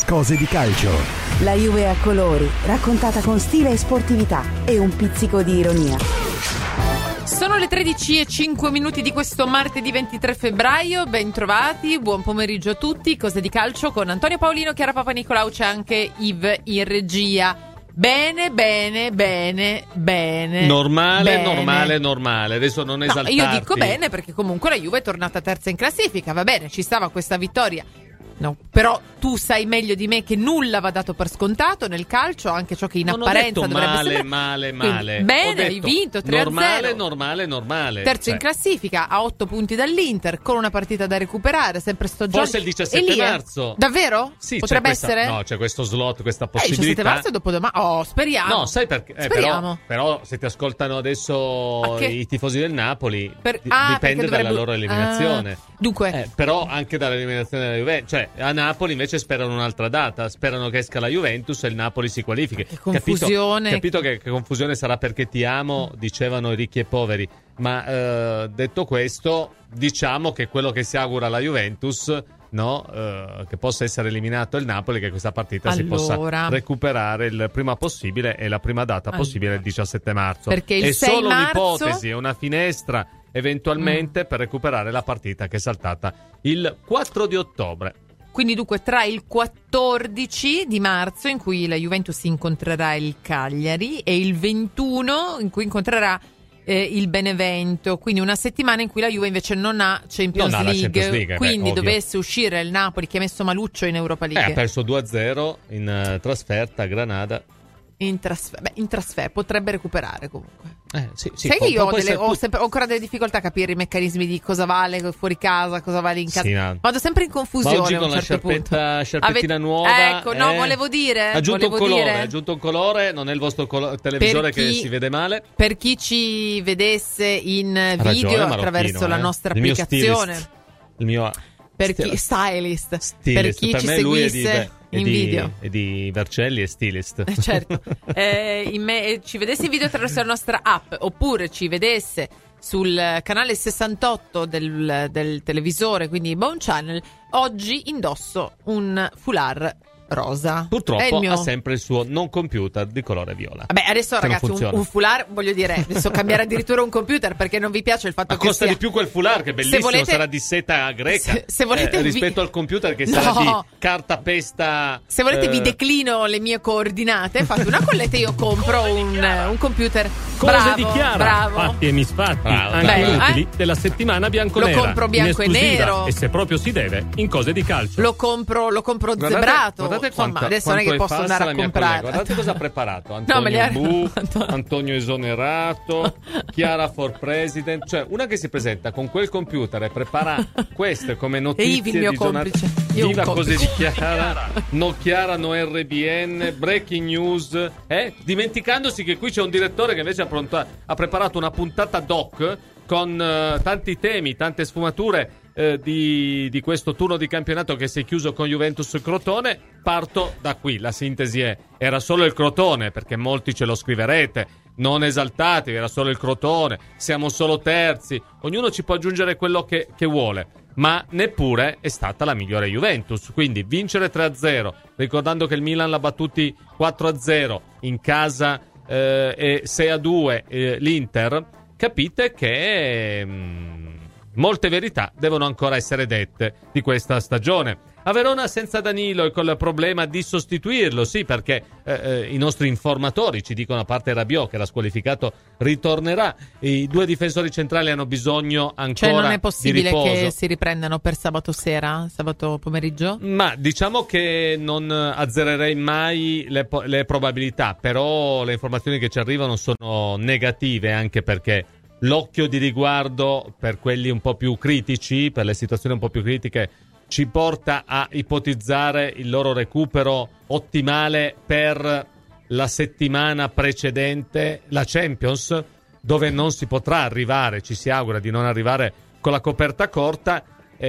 Cose di calcio. La Juve a colori, raccontata con stile e sportività e un pizzico di ironia. Sono le 13:05 di questo martedì 23 febbraio, ben trovati, buon pomeriggio a tutti, Cose di calcio con Antonio Paolino, Chiara Papanicolau, c'è anche Yves in regia. Bene. Normale. Adesso non esaltarti. Io dico bene perché comunque la Juve è tornata terza in classifica, va bene, ci stava questa vittoria. No, però tu sai meglio di me che nulla va dato per scontato nel calcio, anche ciò che in apparenza dovrebbe sembrare male. Quindi, bene, hai vinto 3-0. Normale. Terzo in classifica, a 8 punti dall'Inter, con una partita da recuperare, sempre sto gioco. Forse il 17 marzo. Davvero? Sì, potrebbe essere? No, c'è questo slot, questa Il possibilità. 17 marzo è dopodomani. Oh, speriamo. No, sai perché? Speriamo. Però se ti ascoltano adesso i tifosi del Napoli, dipende dalla loro eliminazione. Dunque, però anche dall'eliminazione della Juventus, cioè a Napoli invece sperano un'altra data, sperano che esca la Juventus e il Napoli si qualifichi. Che confusione. Capito che confusione sarà perché ti amo, dicevano i ricchi e poveri, ma detto questo, diciamo che quello che si augura alla Juventus, che possa essere eliminato il Napoli, che questa partita si possa recuperare il prima possibile, e la prima data possibile è il 17 marzo. Perché il è 6 solo marzo... un'ipotesi, è una finestra eventualmente per recuperare la partita che è saltata il 4 di ottobre. Quindi dunque tra il 14 di marzo, in cui la Juventus incontrerà il Cagliari, e il 21 in cui incontrerà il Benevento, quindi una settimana in cui la Juve invece non ha Champions League, quindi dovesse uscire il Napoli, che ha messo Maluccio in Europa League. Ha perso 2-0 in trasferta a Granada. In trasferta potrebbe recuperare comunque. Sì, sai che io ho ancora delle difficoltà a capire i meccanismi di cosa vale fuori casa, cosa vale in casa. Sì, no. Vado sempre in confusione. Ma oggi a un con certo la sciarpettina nuova. Ecco, no, volevo dire. Aggiunto un colore, non è il vostro televisore che si vede male. Per chi ci vedesse in video attraverso la nostra applicazione. Il mio stylist. Per chi per ci me seguisse in video. E di Vercelli e stylist. Certo. Ci vedesse in video attraverso la nostra app, oppure ci vedesse sul canale 68 del televisore, quindi Bone Channel, oggi indosso un foulard rosa. Purtroppo ha sempre il suo non computer di colore viola. Vabbè, adesso ragazzi un foulard, voglio dire, adesso cambiare addirittura un computer perché non vi piace il fatto che costa di più quel foulard, che è bellissimo, sarà di seta greca. Se volete rispetto al computer che sarà di cartapesta. Se volete vi declino le mie coordinate, fate una colletta e io compro un computer. Cose di Chiara, bravo. fatti e misfatti, anche utili della settimana bianconera. Lo compro bianco e nero. E se proprio si deve, in Cose di calcio. Lo compro zebrato. Insomma, adesso non è che posso andare a comprare. Guardate cosa ha preparato Antonio esonerato, Chiara for president, cioè una che si presenta con quel computer e prepara queste come notizie di giornata. Viva Cose di Chiara, no Chiara, no RBN, breaking news, dimenticandosi che qui c'è un direttore che invece ha preparato una puntata doc con tanti temi, tante sfumature di questo turno di campionato che si è chiuso con Juventus Crotone. Parto da qui, la sintesi era solo il Crotone, perché molti ce lo scriverete, non esaltatevi, era solo il Crotone, siamo solo terzi, ognuno ci può aggiungere quello che vuole, ma neppure è stata la migliore Juventus. Quindi vincere 3-0, ricordando che il Milan l'ha battuti 4-0 in casa e 6-2 l'Inter, capite che molte verità devono ancora essere dette di questa stagione. A Verona senza Danilo e col problema di sostituirlo, sì, perché i nostri informatori ci dicono, a parte Rabiot che era squalificato, ritornerà. I due difensori centrali hanno bisogno ancora di riposo. Cioè non è possibile che si riprendano per sabato pomeriggio? Ma diciamo che non azzererei mai le probabilità, però le informazioni che ci arrivano sono negative, anche perché l'occhio di riguardo per quelli un po' più critici, per le situazioni un po' più critiche, ci porta a ipotizzare il loro recupero ottimale per la settimana precedente la Champions, dove non si potrà arrivare, ci si augura di non arrivare con la coperta corta,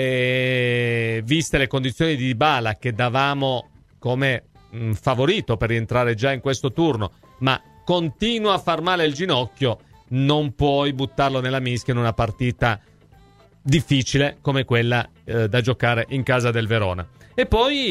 viste le condizioni di Dybala che davamo come favorito per rientrare già in questo turno, ma continua a far male il ginocchio. Non puoi buttarlo nella mischia in una partita difficile come quella da giocare in casa del Verona. E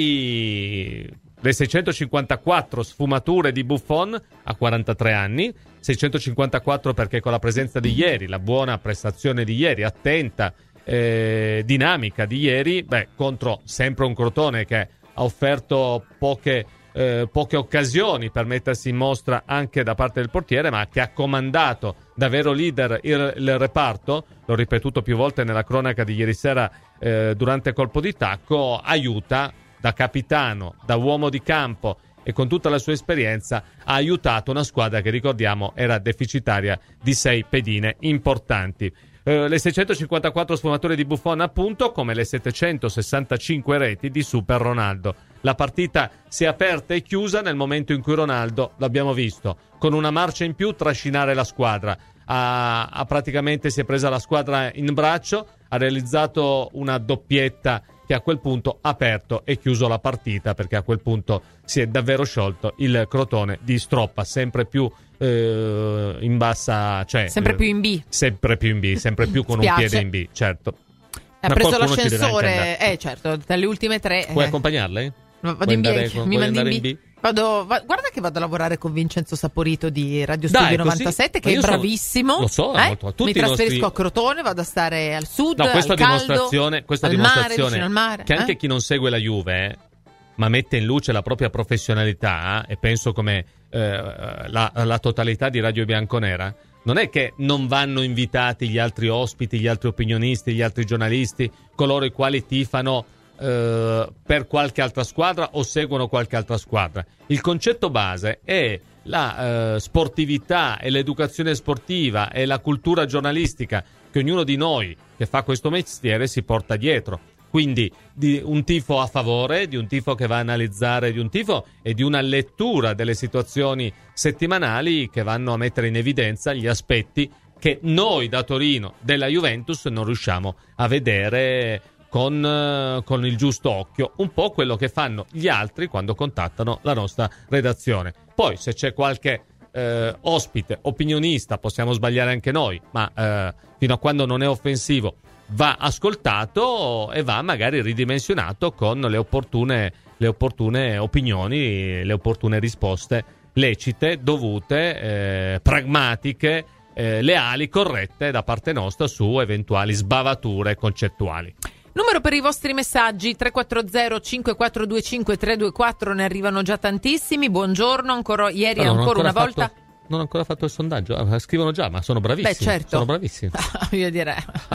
poi le 654 sfumature di Buffon a 43 anni, 654 perché con la presenza di ieri, la buona prestazione di ieri, attenta, dinamica di ieri, contro sempre un Crotone che ha offerto poche occasioni per mettersi in mostra anche da parte del portiere, ma che ha comandato da vero leader il reparto, l'ho ripetuto più volte nella cronaca di ieri sera durante colpo di tacco, aiuta da capitano, da uomo di campo e con tutta la sua esperienza ha aiutato una squadra che, ricordiamo, era deficitaria di 6 pedine importanti. Le 654 sfumature di Buffon, appunto, come le 765 reti di Super Ronaldo. La partita si è aperta e chiusa nel momento in cui Ronaldo, l'abbiamo visto, con una marcia in più trascinare la squadra. Ha praticamente si è presa la squadra in braccio, ha realizzato una doppietta che a quel punto ha aperto e chiuso la partita, perché a quel punto si è davvero sciolto il Crotone di Stroppa, sempre più in bassa, cioè sempre più in B, sempre più con un piede in B, certo. Ha preso l'ascensore, certo, dalle ultime 3. Puoi accompagnarle? Vado in B, mi mandi in B. Guarda che vado a lavorare con Vincenzo Saporito di Radio Studio 97, che è bravissimo. Lo so, mi trasferisco a Crotone, vado a stare al sud, questa al caldo, questa al dimostrazione mare, al mare, che anche chi non segue la Juve ma mette in luce la propria professionalità, e penso come la totalità di Radio Bianconera, non è che non vanno invitati gli altri ospiti, gli altri opinionisti, gli altri giornalisti, coloro i quali tifano per qualche altra squadra o seguono qualche altra squadra. Il concetto base è la sportività e l'educazione sportiva e la cultura giornalistica che ognuno di noi che fa questo mestiere si porta dietro. Quindi di un tifo a favore, di un tifo che va a analizzare, di un tifo e di una lettura delle situazioni settimanali che vanno a mettere in evidenza gli aspetti che noi da Torino della Juventus non riusciamo a vedere con il giusto occhio, un po' quello che fanno gli altri quando contattano la nostra redazione. Poi se c'è qualche ospite, opinionista, possiamo sbagliare anche noi, ma fino a quando non è offensivo va ascoltato e va magari ridimensionato con le opportune opinioni, le opportune risposte lecite, dovute, pragmatiche, leali, corrette da parte nostra su eventuali sbavature concettuali. Numero per i vostri messaggi 340 5425 324, ne arrivano già tantissimi. Buongiorno, ieri ancora una volta. Non ho ancora fatto il sondaggio. Scrivono già, ma sono bravissimi. Certo. Sono bravissimi. Io direi.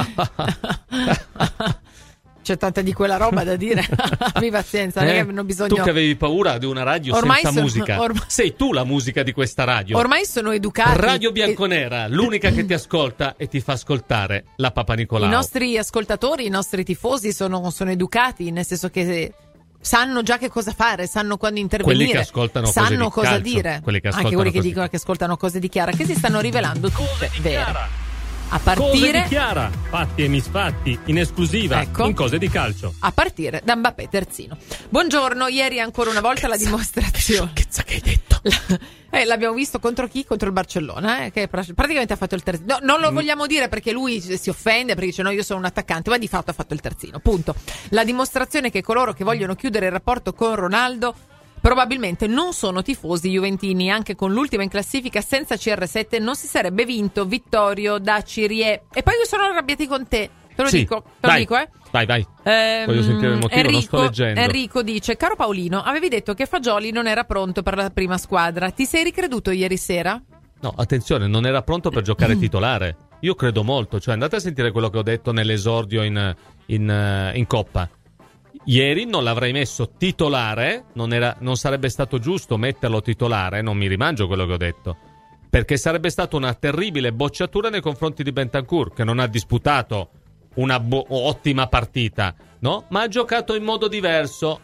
C'è tanta di quella roba da dire. Abbi pazienza, non è che hanno bisogno. Tu che avevi paura di una radio senza musica. Sei tu la musica di questa radio. Ormai sono educati. Radio Bianconera, l'unica che ti ascolta e ti fa ascoltare la Papa Nicolau. I nostri ascoltatori, i nostri tifosi sono educati, nel senso che sanno già che cosa fare, sanno quando intervenire, quelli che ascoltano sanno cose cosa di dire. Anche quelli che dicono che ascoltano cose di Chiara, che si stanno rivelando tutte vere. A partire Cose di Chiara, fatti e misfatti in esclusiva, ecco, in Cose di Calcio. A partire da Mbappé terzino. Buongiorno, ieri ancora una volta la dimostrazione. Che hai detto? L'abbiamo visto contro chi? Contro il Barcellona, che praticamente ha fatto il terzino. No, non lo vogliamo dire perché lui si offende, perché dice no, io sono un attaccante, ma di fatto ha fatto il terzino, punto. La dimostrazione che coloro che vogliono chiudere il rapporto con Ronaldo probabilmente non sono tifosi juventini. Anche con l'ultima in classifica senza CR7 non si sarebbe vinto Vittorio da Cirie. E poi sono arrabbiati con te. Te lo dico. Vai. Voglio sentire il motivo, non sto leggendo. Enrico dice: caro Paolino, avevi detto che Fagioli non era pronto per la prima squadra. Ti sei ricreduto ieri sera? No, attenzione, non era pronto per giocare titolare. Io credo molto, cioè andate a sentire quello che ho detto nell'esordio in Coppa. Ieri non l'avrei messo titolare, non sarebbe stato giusto metterlo titolare, non mi rimangio quello che ho detto, perché sarebbe stata una terribile bocciatura nei confronti di Bentancur, che non ha disputato una ottima partita, no? Ma ha giocato in modo diverso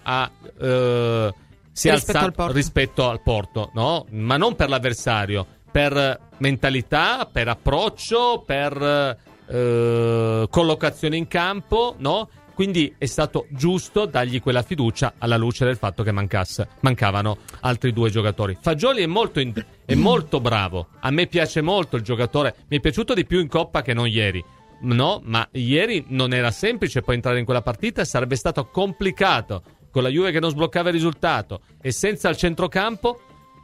rispetto al Porto, no? Ma non per l'avversario, per mentalità, per approccio, per collocazione in campo, no? Quindi è stato giusto dargli quella fiducia alla luce del fatto che mancavano altri due giocatori. Fagioli è molto bravo. A me piace molto il giocatore. Mi è piaciuto di più in Coppa che non ieri. No, ma ieri non era semplice poi entrare in quella partita. Sarebbe stato complicato con la Juve che non sbloccava il risultato e senza il centrocampo,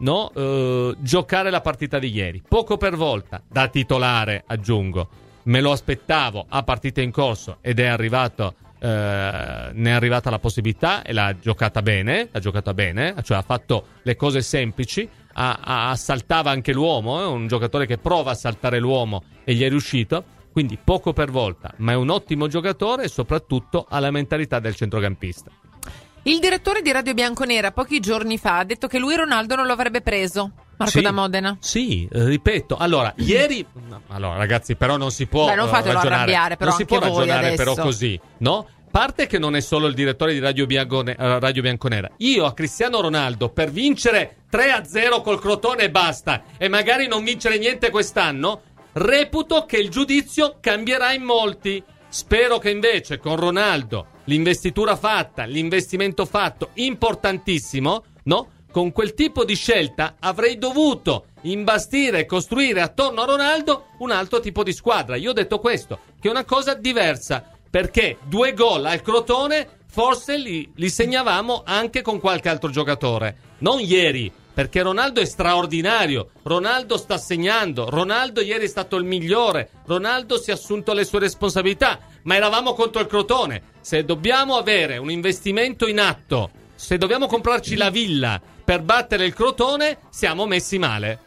giocare la partita di ieri. Poco per volta, da titolare aggiungo. Me lo aspettavo a partita in corso ed è arrivato, ne è arrivata la possibilità e l'ha giocata bene, cioè ha fatto le cose semplici, assaltava anche l'uomo, un giocatore che prova a saltare l'uomo e gli è riuscito. Quindi poco per volta, ma è un ottimo giocatore e soprattutto ha la mentalità del centrocampista. Il direttore di Radio Bianconera pochi giorni fa ha detto che lui Ronaldo non lo avrebbe preso. Marco da Modena. Sì, ripeto. Allora, ieri... Allora, ragazzi, però non si può non fatelo ragionare. Arrabbiare, però non si può ragionare adesso. però così, no? Parte che non è solo il direttore di Radio Bianconera. Io a Cristiano Ronaldo, per vincere 3-0 col Crotone e basta, e magari non vincere niente quest'anno, reputo che il giudizio cambierà in molti. Spero che invece con Ronaldo, l'investitura fatta, l'investimento fatto, importantissimo, no? Con quel tipo di scelta avrei dovuto imbastire e costruire attorno a Ronaldo un altro tipo di squadra. Io ho detto questo, che è una cosa diversa, perché 2 gol al Crotone forse li segnavamo anche con qualche altro giocatore. Non ieri, perché Ronaldo è straordinario, Ronaldo sta segnando, Ronaldo ieri è stato il migliore, Ronaldo si è assunto le sue responsabilità, ma eravamo contro il Crotone. Se dobbiamo avere un investimento in atto, se dobbiamo comprarci la villa per battere il Crotone, siamo messi male,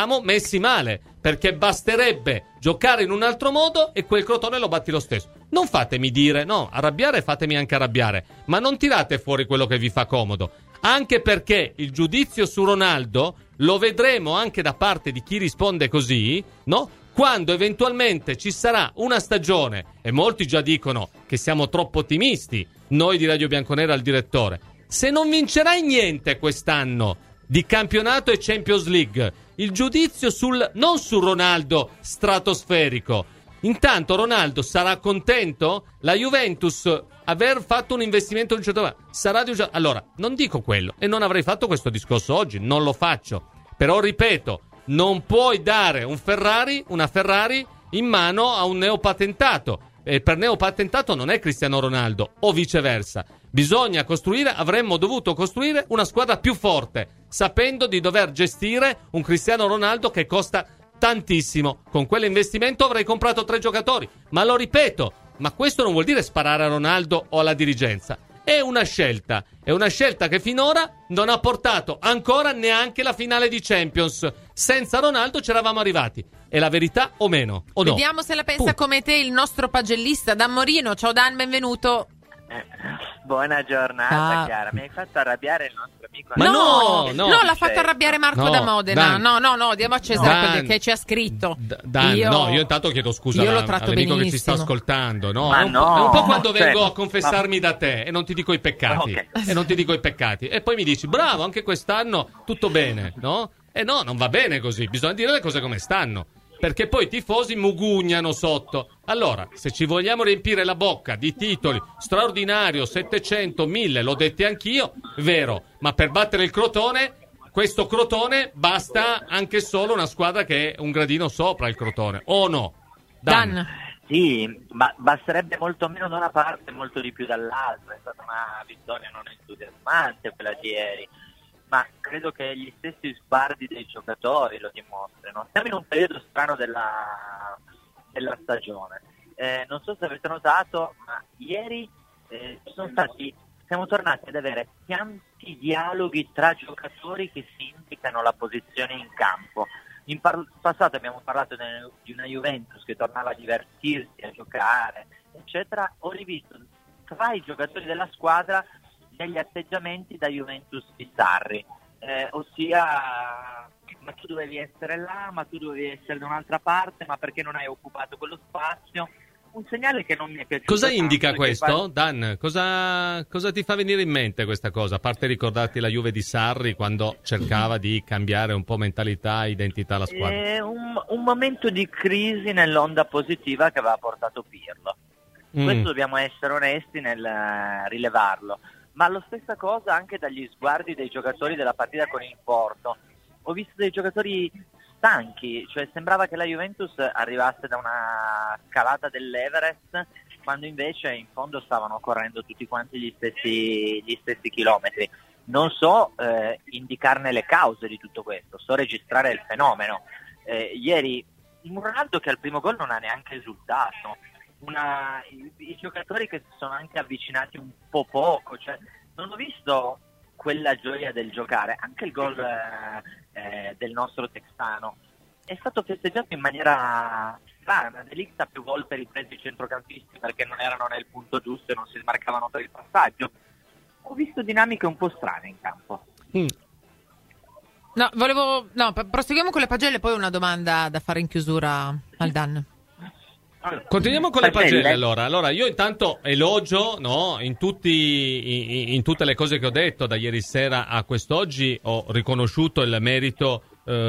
perché basterebbe giocare in un altro modo e quel Crotone lo batti lo stesso. Non fatemi dire, no, arrabbiare fatemi anche arrabbiare, ma non tirate fuori quello che vi fa comodo. Anche perché il giudizio su Ronaldo lo vedremo anche da parte di chi risponde così, no? Quando eventualmente ci sarà una stagione, e molti già dicono che siamo troppo ottimisti, noi di Radio Bianconera al direttore. Se non vincerai niente quest'anno di campionato e Champions League, il giudizio non su Ronaldo stratosferico. Intanto Ronaldo sarà contento? La Juventus aver fatto un investimento in un certo momento allora non dico quello e non avrei fatto questo discorso oggi, non lo faccio, però ripeto, non puoi dare una Ferrari in mano a un neopatentato, e per neopatentato non è Cristiano Ronaldo o viceversa. Avremmo dovuto costruire una squadra più forte, sapendo di dover gestire un Cristiano Ronaldo che costa tantissimo. Con quell'investimento avrei comprato 3 giocatori, ma lo ripeto, ma questo non vuol dire sparare a Ronaldo o alla dirigenza. È una scelta che finora non ha portato ancora neanche la finale di Champions. Senza Ronaldo c'eravamo arrivati. È la verità o meno? O no? Vediamo se la pensa come te il nostro pagellista Dan Morino. Ciao Dan, benvenuto. Buona giornata, Chiara. Mi hai fatto arrabbiare il nostro amico. Ma no, l'ha fatto arrabbiare Marco da Modena. Dan, no, diamo a Cesare che ci ha scritto. Io intanto chiedo scusa all'amico benissimo. Che ci sta ascoltando. No? Ma è un po' quando vengo a confessarmi da te e non ti dico i peccati. Okay. E poi mi dici, bravo, anche quest'anno tutto bene, no? E no, non va bene così. Bisogna dire le cose come stanno. Perché poi i tifosi mugugnano sotto. Allora, se ci vogliamo riempire la bocca di titoli straordinario, 700, 1000, l'ho detto anch'io, vero, ma per battere il Crotone, questo Crotone basta anche solo una squadra che è un gradino sopra il Crotone, o no? Dan. Sì, ma basterebbe molto meno da una parte e molto di più dall'altra. È stata una vittoria non entusiasmante quella di ieri, ma credo che gli stessi sguardi dei giocatori lo dimostrino. Siamo in un periodo strano della stagione. Non so se avete notato, ma ieri siamo tornati ad avere tanti dialoghi tra giocatori che si indicano la posizione in campo. In passato abbiamo parlato di una Juventus che tornava a divertirsi, a giocare, eccetera. Ho rivisto tra i giocatori della squadra degli atteggiamenti da Juventus di Sarri, ossia ma tu dovevi essere là, ma tu dovevi essere da un'altra parte, ma perché non hai occupato quello spazio? Un segnale che non mi è piaciuto. Cosa indica questo, Dan? Cosa ti fa venire in mente questa cosa? A parte ricordarti la Juve di Sarri quando cercava di cambiare un po' mentalità, identità alla squadra. È un momento di crisi nell'onda positiva che aveva portato Pirlo. Questo dobbiamo essere onesti nel rilevarlo. Ma lo stessa cosa anche dagli sguardi dei giocatori della partita con il Porto. Ho visto dei giocatori stanchi, cioè sembrava che la Juventus arrivasse da una scalata dell'Everest quando invece in fondo stavano correndo tutti quanti gli stessi chilometri. Non so indicarne le cause di tutto questo, so registrare il fenomeno. Ieri un Ronaldo che al primo gol non ha neanche esultato, i giocatori che si sono anche avvicinati un po' poco, cioè non ho visto quella gioia del giocare. Anche il gol del nostro texano è stato festeggiato in maniera strana. De Ligt ha più volte ripreso i centrocampisti perché non erano nel punto giusto e non si smarcavano per il passaggio. Ho visto dinamiche un po' strane in campo. Proseguiamo con le pagelle, poi una domanda da fare in chiusura al Dan. Continuiamo con le pagelle allora io intanto elogio, no, in tutte le cose che ho detto da ieri sera a quest'oggi ho riconosciuto il merito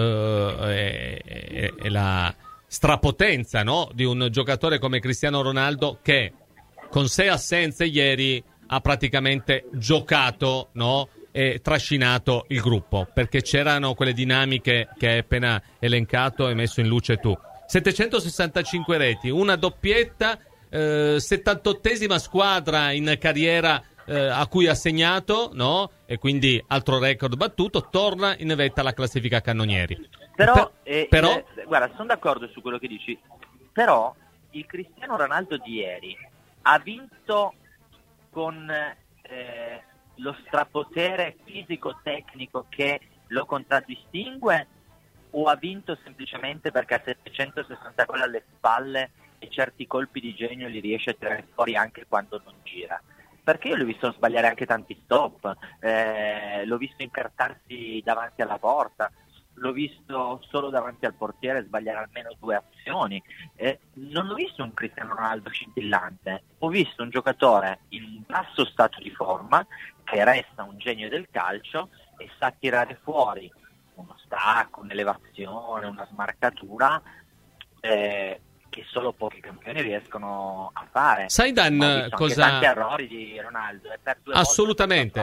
e la strapotenza, no, di un giocatore come Cristiano Ronaldo che con 6 assenze ieri ha praticamente giocato, no, e trascinato il gruppo, perché c'erano quelle dinamiche che hai appena elencato e messo in luce tu. 765 reti, una doppietta, 78esima squadra in carriera a cui ha segnato, no? E quindi altro record battuto, torna in vetta alla classifica cannonieri. Però guarda, sono d'accordo su quello che dici, però il Cristiano Ronaldo di ieri ha vinto con lo strapotere fisico-tecnico che lo contraddistingue, o ha vinto semplicemente perché ha 760 gol alle spalle e certi colpi di genio li riesce a tirare fuori anche quando non gira? Perché io l'ho visto sbagliare anche tanti stop, l'ho visto incartarsi davanti alla porta, l'ho visto solo davanti al portiere sbagliare almeno 2 azioni. Non ho visto un Cristiano Ronaldo scintillante, ho visto un giocatore in un basso stato di forma che resta un genio del calcio e sa tirare fuori uno stacco, un'elevazione, una smarcatura che solo pochi campioni riescono a fare. Sai Dan cosa? Tanti errori di Ronaldo per 2 assolutamente.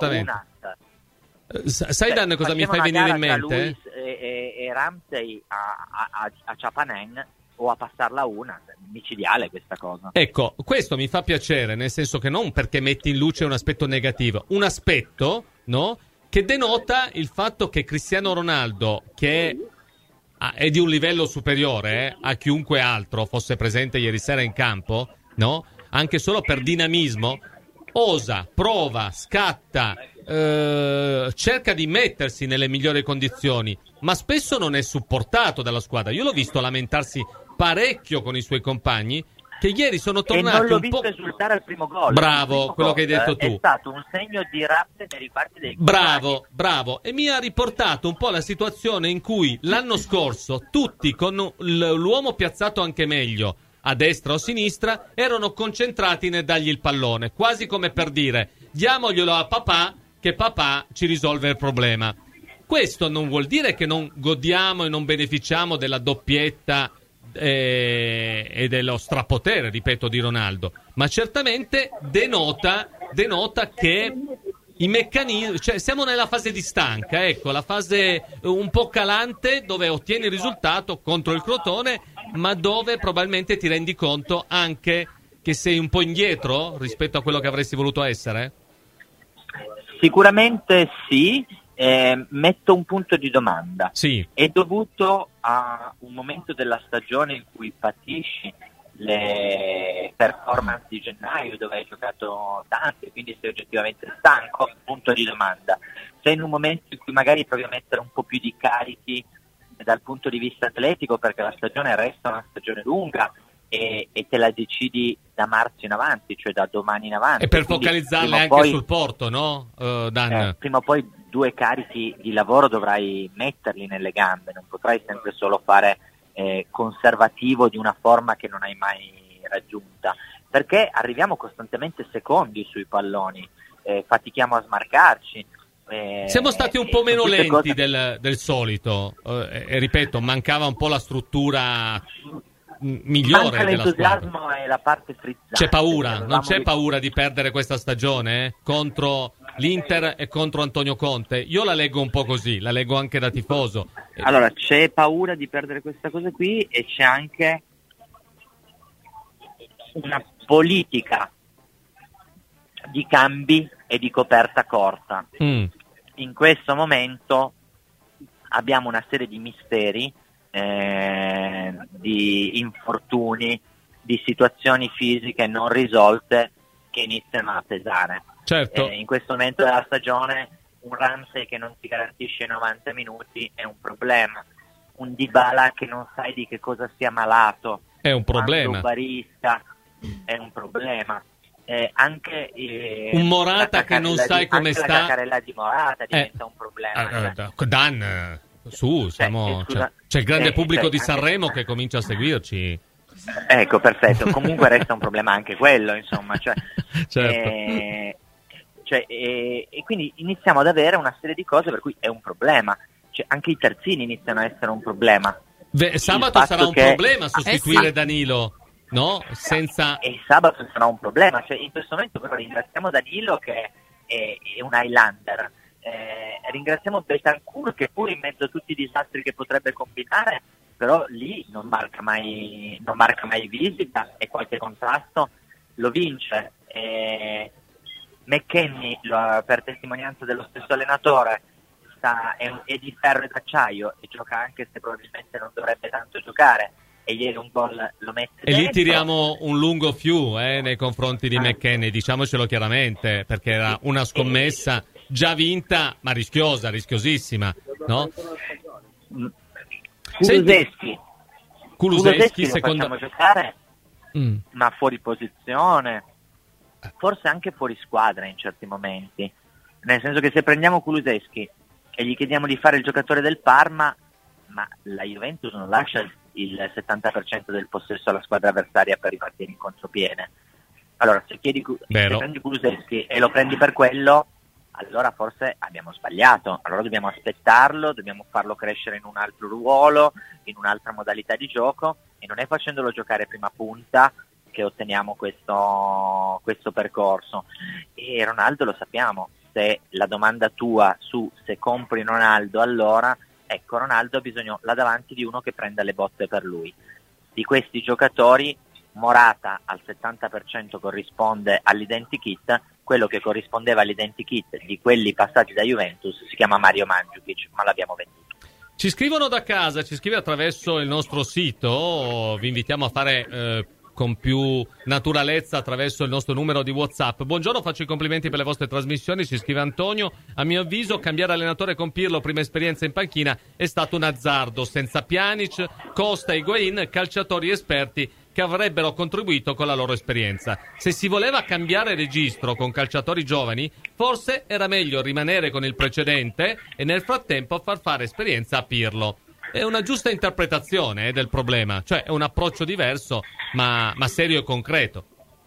Sai Dan cosa mi fai venire in mente? Luis e Ramsey a Chapanen o a passarla una, micidiale questa cosa. Ecco, questo mi fa piacere, nel senso che non perché metti in luce un aspetto negativo, un aspetto, no, che denota il fatto che Cristiano Ronaldo, che è di un livello superiore a chiunque altro fosse presente ieri sera in campo, no, anche solo per dinamismo, osa, prova, scatta, cerca di mettersi nelle migliori condizioni, ma spesso non è supportato dalla squadra. Io l'ho visto lamentarsi parecchio con i suoi compagni, che ieri sono tornati e non l'ho visto esultare al primo gol. Bravo, quello che hai detto tu. È stato un segno di rabbia nei riguardi dei compagni. Bravo. E mi ha riportato un po' la situazione in cui l'anno scorso tutti con l'uomo piazzato anche meglio a destra o a sinistra erano concentrati nel dargli il pallone, quasi come per dire diamoglielo a papà che papà ci risolve il problema. Questo non vuol dire che non godiamo e non beneficiamo della doppietta e dello strapotere, ripeto, di Ronaldo, ma certamente denota che i meccanismi, cioè siamo nella fase di stanca, ecco, la fase un po' calante dove ottieni il risultato contro il Crotone, ma dove probabilmente ti rendi conto anche che sei un po' indietro rispetto a quello che avresti voluto essere? Sicuramente sì. Metto un punto di domanda. Sì. È dovuto a un momento della stagione in cui patisci le performance di gennaio, dove hai giocato tanto e quindi sei oggettivamente stanco? Punto di domanda. Sei in un momento in cui magari provi a mettere un po' più di carichi dal punto di vista atletico, perché la stagione resta una stagione lunga e te la decidi da marzo in avanti, cioè da domani in avanti. E per focalizzarle anche sul Porto, no, Dan? Prima o poi 2 carichi di lavoro dovrai metterli nelle gambe, non potrai sempre solo fare conservativo di una forma che non hai mai raggiunta, perché arriviamo costantemente secondi sui palloni, fatichiamo a smarcarci. Siamo stati un po' meno lenti del solito, e ripeto, mancava un po' la struttura migliore della squadra. L'entusiasmo è la parte frizzante. C'è paura, non c'è paura di perdere questa stagione contro l'Inter e contro Antonio Conte? Io la leggo un po' così, la leggo anche da tifoso. Allora, c'è paura di perdere questa cosa qui e c'è anche una politica di cambi e di coperta corta. In questo momento abbiamo una serie di misteri, di infortuni, di situazioni fisiche non risolte che iniziano a pesare. Certo. In questo momento della stagione un Ramsey che non ti garantisce 90 minuti è un problema, un Dybala che non sai di che cosa sia malato è un problema, un barista è un problema, anche un Morata che non sai come sta, la carrella di Morata diventa un problema. Dan, su, siamo, c'è il grande pubblico di Sanremo che comincia a seguirci. Ecco, perfetto. Comunque resta un problema anche quello, insomma. Certo. E quindi iniziamo ad avere una serie di cose per cui è un problema. Anche i terzini iniziano a essere un problema. Sabato sarà un problema sostituire Danilo, no? Senza... E sabato sarà un problema. In questo momento però ringraziamo Danilo che è un Highlander. Ringraziamo Bentancur che pur in mezzo a tutti i disastri che potrebbe combinare, però lì non marca mai visita e qualche contrasto lo vince. McKennie, per testimonianza dello stesso allenatore, è di ferro e d'acciaio e gioca anche se probabilmente non dovrebbe tanto giocare, e ieri un gol lo mette e dentro. Lì tiriamo un lungo fiu nei confronti di McKennie, diciamocelo chiaramente, perché era una scommessa già vinta ma rischosissima, no? Kulusevski secondo me giocare, ma fuori posizione, forse anche fuori squadra in certi momenti, nel senso che se prendiamo Kulusevski e gli chiediamo di fare il giocatore del Parma, ma la Juventus non lascia il 70% del possesso alla squadra avversaria per ripartire in contropiede. Allora se prendi Kulusevski e lo prendi per quello, allora forse abbiamo sbagliato, allora dobbiamo aspettarlo, dobbiamo farlo crescere in un altro ruolo, in un'altra modalità di gioco, e non è facendolo giocare prima punta che otteniamo questo percorso. E Ronaldo lo sappiamo, se la domanda tua su se compri Ronaldo, allora ecco, Ronaldo ha bisogno là davanti di uno che prenda le botte per lui. Di questi giocatori Morata al 70% corrisponde all'identikit, quello che corrispondeva all'identikit di quelli passati da Juventus si chiama Mario Mandzukic, ma l'abbiamo venduto. Ci scrivono da casa, ci scrive attraverso il nostro sito, vi invitiamo a fare con più naturalezza attraverso il nostro numero di WhatsApp. Buongiorno, faccio i complimenti per le vostre trasmissioni, ci scrive Antonio. A mio avviso cambiare allenatore con Pirlo, prima esperienza in panchina, è stato un azzardo. Senza Pjanic, Costa e Higuain, calciatori esperti che avrebbero contribuito con la loro esperienza. Se si voleva cambiare registro con calciatori giovani, forse era meglio rimanere con il precedente e nel frattempo far fare esperienza a Pirlo. È una giusta interpretazione del problema, cioè è un approccio diverso ma serio e concreto.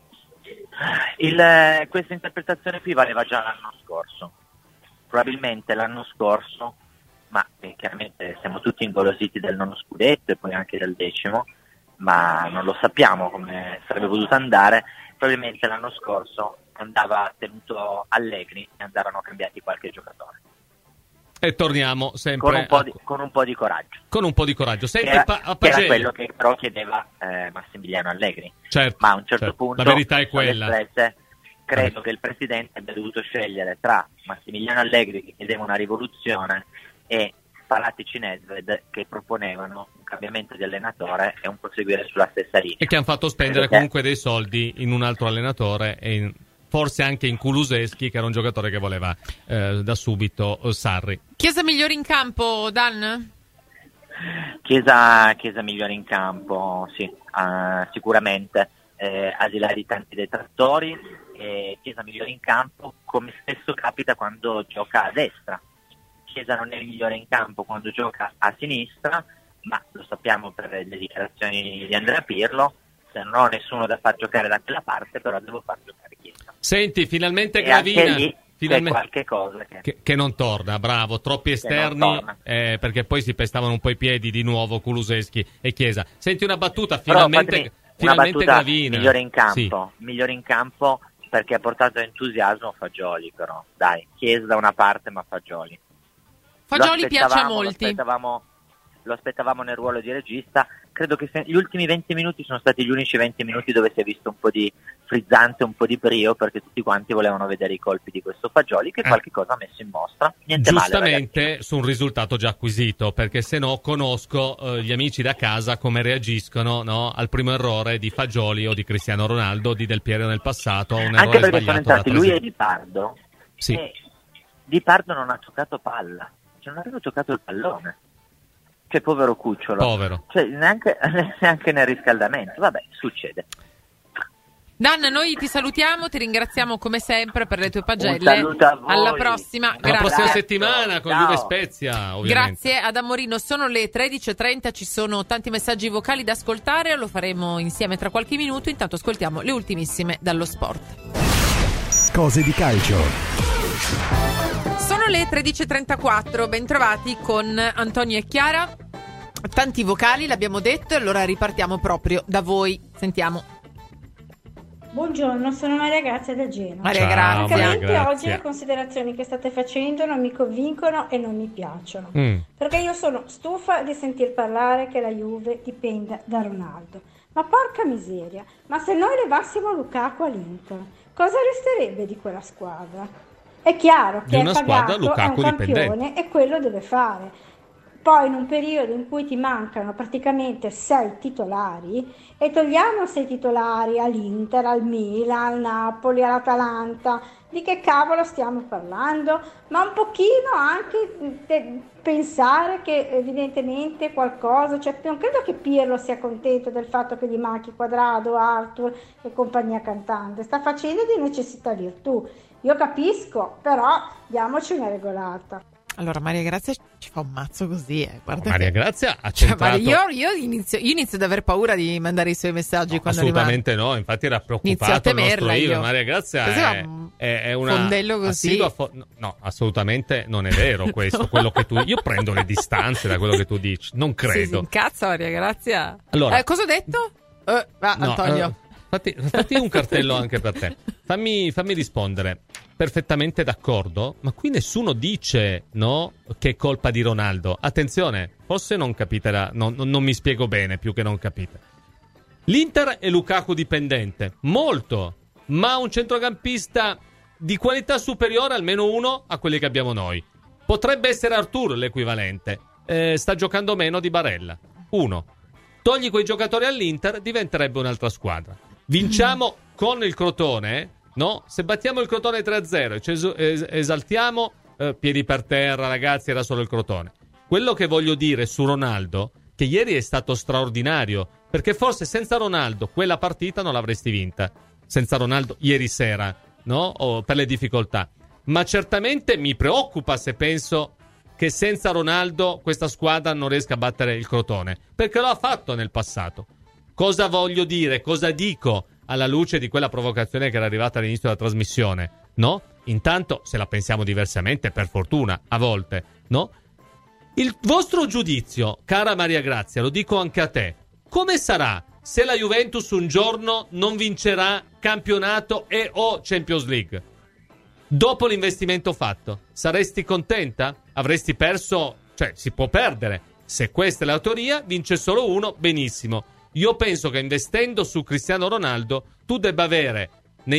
Questa interpretazione qui valeva già l'anno scorso, probabilmente l'anno scorso, ma chiaramente siamo tutti ingolositi del nono scudetto e poi anche del 10º, ma non lo sappiamo come sarebbe potuto andare. Probabilmente l'anno scorso andava tenuto Allegri e andarono cambiati qualche giocatore. E torniamo sempre con un po' di coraggio. Con un po' di coraggio. Senti, che era quello che però chiedeva Massimiliano Allegri. Certo, ma a un certo punto la verità è quella. Credo che il presidente abbia dovuto scegliere tra Massimiliano Allegri che chiedeva una rivoluzione e Paratici Nedved che proponevano un cambiamento di allenatore e un proseguire sulla stessa linea. E che hanno fatto spendere comunque dei soldi in un altro allenatore e forse anche in Kulusevski, che era un giocatore che voleva da subito Sarri. Chiesa migliore in campo, Dan? Chiesa migliore in campo, sì, sicuramente, al di là di tanti detrattori, Chiesa migliore in campo, come spesso capita quando gioca a destra. Chiesa non è il migliore in campo quando gioca a sinistra, ma lo sappiamo per le dichiarazioni di Andrea Pirlo, se non ho nessuno da far giocare da quella parte, però devo far giocare Chiesa. Senti, finalmente Gravina, anche lì c'è qualche cosa che non torna, bravo, troppi esterni, perché poi si pestavano un po' i piedi di nuovo Kulusevski e Chiesa. Senti, una battuta, finalmente Gravina. Migliore in campo perché ha portato entusiasmo Fagioli, però dai, Chiesa da una parte ma Fagioli piace a molti. lo aspettavamo nel ruolo di regista. Credo che gli ultimi 20 minuti sono stati gli unici 20 minuti dove si è visto un po' di frizzante, un po' di brio, perché tutti quanti volevano vedere i colpi di questo Fagioli che qualche cosa ha messo in mostra. Niente giustamente male, su un risultato già acquisito, perché se no conosco gli amici da casa come reagiscono, no, al primo errore di Fagioli o di Cristiano Ronaldo, di Del Piero nel passato, un errore anche perché sbagliato sono entrati lui e Di Pardo. Sì. E Di Pardo non ha giocato palla, cioè non aveva giocato il pallone. Cioè, povero cucciolo. Povero. Cioè, neanche nel riscaldamento. Vabbè, succede. Dan, noi ti salutiamo, ti ringraziamo come sempre per le tue pagelle. Un saluto a voi. Alla prossima. Alla prossima Grazie. settimana con Ciao. Juve Spezia, ovviamente. Grazie ad Amorino, sono le 13.30, ci sono tanti messaggi vocali da ascoltare, lo faremo insieme tra qualche minuto, intanto ascoltiamo le ultimissime dallo sport. Cose di calcio. Sono le 13.34, bentrovati con Antonio e Chiara, tanti vocali l'abbiamo detto, allora ripartiamo proprio da voi, sentiamo. Buongiorno, sono Maria Grazia da Genova. Maria Ciao, Grazia. Maria Francamente Grazia. oggi le considerazioni che state facendo non mi convincono e non mi piacciono. Perché io sono stufa di sentir parlare che la Juve dipenda da Ronaldo. Ma porca miseria, ma se noi levassimo Lukaku all'Inter, cosa resterebbe di quella squadra? È chiaro Di che una è squadra pagato, è un Lukaku campione dipendente. e quello deve fare. Poi in un periodo in cui ti mancano praticamente 6 titolari e togliamo 6 titolari all'Inter, al Milan, al Napoli, all'Atalanta, di che cavolo stiamo parlando? Ma un pochino anche pensare che evidentemente qualcosa, cioè non credo che Pirlo sia contento del fatto che gli manchi Quadrado, Arthur e compagnia cantante, sta facendo di necessità virtù. Io capisco, però diamoci una regolata. Allora Maria Grazia ci fa un mazzo così, guarda Maria che... Grazia ha Cioè, centrato... io inizio ad aver paura di mandare i suoi messaggi quando assolutamente no, infatti era Inizio a preoccupato il nostro temerla Ivo. io. Maria Grazia Così è una fondello così. assidua no, assolutamente non è vero questo, quello che tu... Io prendo le distanze da quello che tu dici, non Sì, si credo. incazza Maria Grazia. Allora, Cosa ho detto? no, Antonio. fatti un cartello anche per te. Fammi rispondere. Perfettamente d'accordo, ma qui nessuno dice, no, che è colpa di Ronaldo. Attenzione, forse non capite, non mi spiego bene, più che non capite. L'Inter è Lukaku dipendente, molto, ma un centrocampista di qualità superiore, almeno uno, a quelli che abbiamo noi. Potrebbe essere Arthur l'equivalente, sta giocando meno di Barella. Uno, togli quei giocatori all'Inter, diventerebbe un'altra squadra. Vinciamo con il Crotone, no? Se battiamo il Crotone 3-0 e ci esaltiamo, piedi per terra, ragazzi, era solo il Crotone. Quello che voglio dire su Ronaldo, che ieri è stato straordinario, perché forse senza Ronaldo quella partita non l'avresti vinta. Senza Ronaldo ieri sera, no? O per le difficoltà. Ma certamente mi preoccupa se penso che senza Ronaldo questa squadra non riesca a battere il Crotone, perché lo ha fatto nel passato. Cosa voglio dire? Cosa dico alla luce di quella provocazione che era arrivata all'inizio della trasmissione? No? Intanto, se la pensiamo diversamente, per fortuna, a volte, no? Il vostro giudizio, cara Maria Grazia, lo dico anche a te, come sarà se la Juventus un giorno non vincerà campionato e o Champions League? Dopo l'investimento fatto, saresti contenta? Avresti perso? Cioè, si può perdere. Se questa è la teoria, vince solo uno, benissimo. Io penso che investendo su Cristiano Ronaldo tu debba avere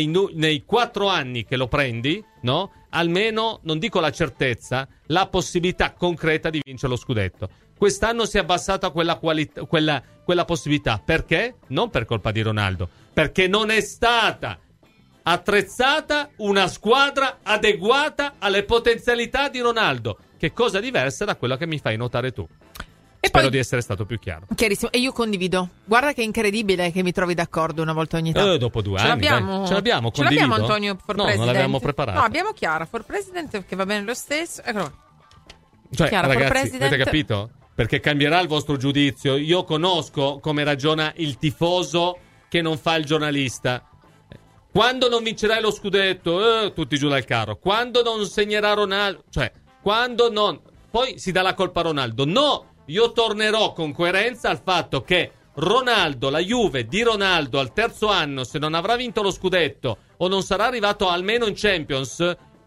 nei 4 anni che lo prendi, no? Almeno, non dico la certezza, la possibilità concreta di vincere lo scudetto. Quest'anno si è abbassata quella possibilità. Perché? Non per colpa di Ronaldo, perché non è stata attrezzata una squadra adeguata alle potenzialità di Ronaldo, che cosa diversa da quella che mi fai notare tu. E Spero poi, di essere stato più chiaro. Chiarissimo. E io condivido. Guarda che incredibile che mi trovi d'accordo una volta ogni tanto. Dopo 2 anni. Ce l'abbiamo condivido? Antonio for No, President. non l'abbiamo preparato. No, abbiamo Chiara for President che va bene lo stesso. Eccolo. Cioè, Chiara, for ragazzi, President. avete capito? Perché cambierà il vostro giudizio. Io conosco come ragiona il tifoso che non fa il giornalista. Quando non vincerai lo scudetto, tutti giù dal carro. Quando non segnerà Ronaldo, cioè, quando non... Poi si dà la colpa a Ronaldo. No! Io tornerò con coerenza al fatto che Ronaldo, la Juve di Ronaldo al terzo anno, se non avrà vinto lo scudetto o non sarà arrivato almeno in Champions,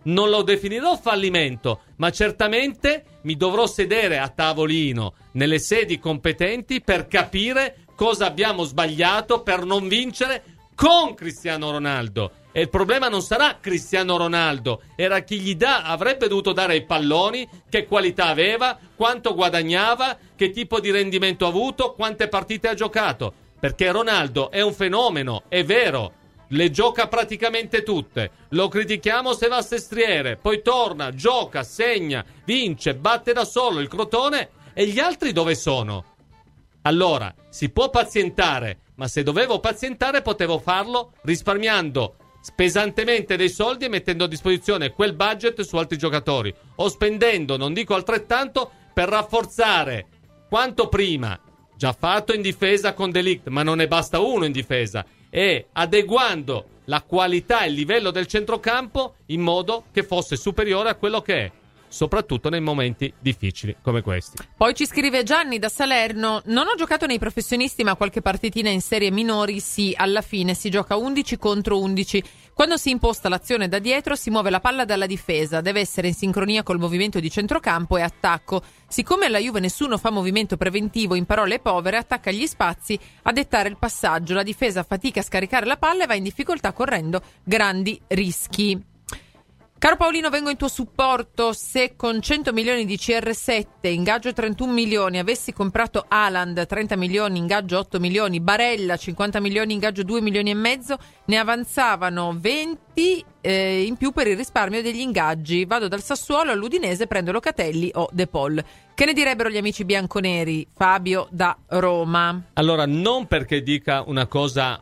non lo definirò fallimento, ma certamente mi dovrò sedere a tavolino nelle sedi competenti per capire cosa abbiamo sbagliato per non vincere con Cristiano Ronaldo. E il problema non sarà Cristiano Ronaldo, era chi gli avrebbe dovuto dare i palloni, che qualità aveva, quanto guadagnava, che tipo di rendimento ha avuto, quante partite ha giocato. Perché Ronaldo è un fenomeno, è vero, le gioca praticamente tutte, lo critichiamo se va a sestriere, poi torna, gioca, segna, vince, batte da solo il Crotone, e gli altri dove sono? Allora, si può pazientare, ma se dovevo pazientare potevo farlo risparmiando pesantemente dei soldi e mettendo a disposizione quel budget su altri giocatori, o spendendo, non dico altrettanto, per rafforzare quanto prima, già fatto in difesa con De Ligt, ma non ne basta uno in difesa, e adeguando la qualità e il livello del centrocampo in modo che fosse superiore a quello che è, soprattutto nei momenti difficili come questi. Poi ci scrive Gianni da Salerno: non ho giocato nei professionisti, ma qualche partitina in serie minori sì, alla fine si gioca 11 contro 11. Quando si imposta l'azione da dietro si muove la palla dalla difesa, deve essere in sincronia col movimento di centrocampo e attacco. Siccome alla Juve nessuno fa movimento preventivo, in parole povere, attacca gli spazi a dettare il passaggio, la difesa fatica a scaricare la palla e va in difficoltà correndo grandi rischi. Caro Paolino, vengo in tuo supporto. Se con 100 milioni di CR7, ingaggio 31 milioni, avessi comprato Haaland, 30 milioni, ingaggio 8 milioni, Barella, 50 milioni, ingaggio 2 milioni e mezzo, ne avanzavano 20 in più per il risparmio degli ingaggi. Vado dal Sassuolo all'Udinese, prendo Locatelli o De Paul. Che ne direbbero gli amici bianconeri? Fabio da Roma. Allora, non perché dica una cosa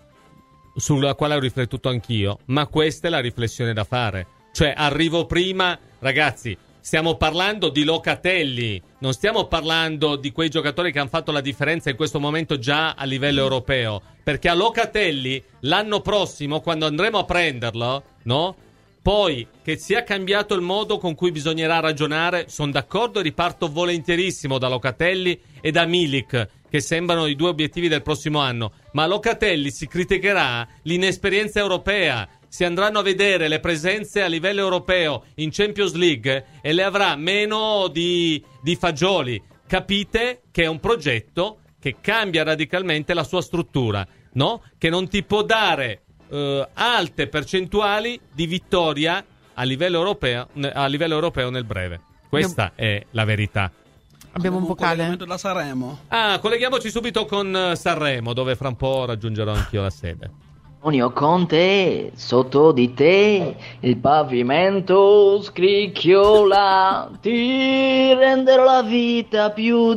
sulla quale ho riflettuto anch'io, ma questa è la riflessione da fare. Cioè, arrivo prima, ragazzi, stiamo parlando di Locatelli, non stiamo parlando di quei giocatori che hanno fatto la differenza in questo momento già a livello europeo, perché a Locatelli l'anno prossimo, quando andremo a prenderlo, no? Poi che sia cambiato il modo con cui bisognerà ragionare, sono d'accordo e riparto volentierissimo da Locatelli e da Milik, che sembrano i due obiettivi del prossimo anno, ma a Locatelli si criticherà l'inesperienza europea. Si andranno a vedere le presenze a livello europeo in Champions League e le avrà meno di fagioli. Capite che è un progetto che cambia radicalmente la sua struttura, no? Che non ti può dare alte percentuali di vittoria a livello europeo nel breve. Questa è la verità. Abbiamo un vocale da Sanremo. Colleghiamoci subito con Sanremo, dove fra un po' raggiungerò anch'io la sede. Antonio Conte, sotto di te il pavimento scricchiola, ti renderò la vita più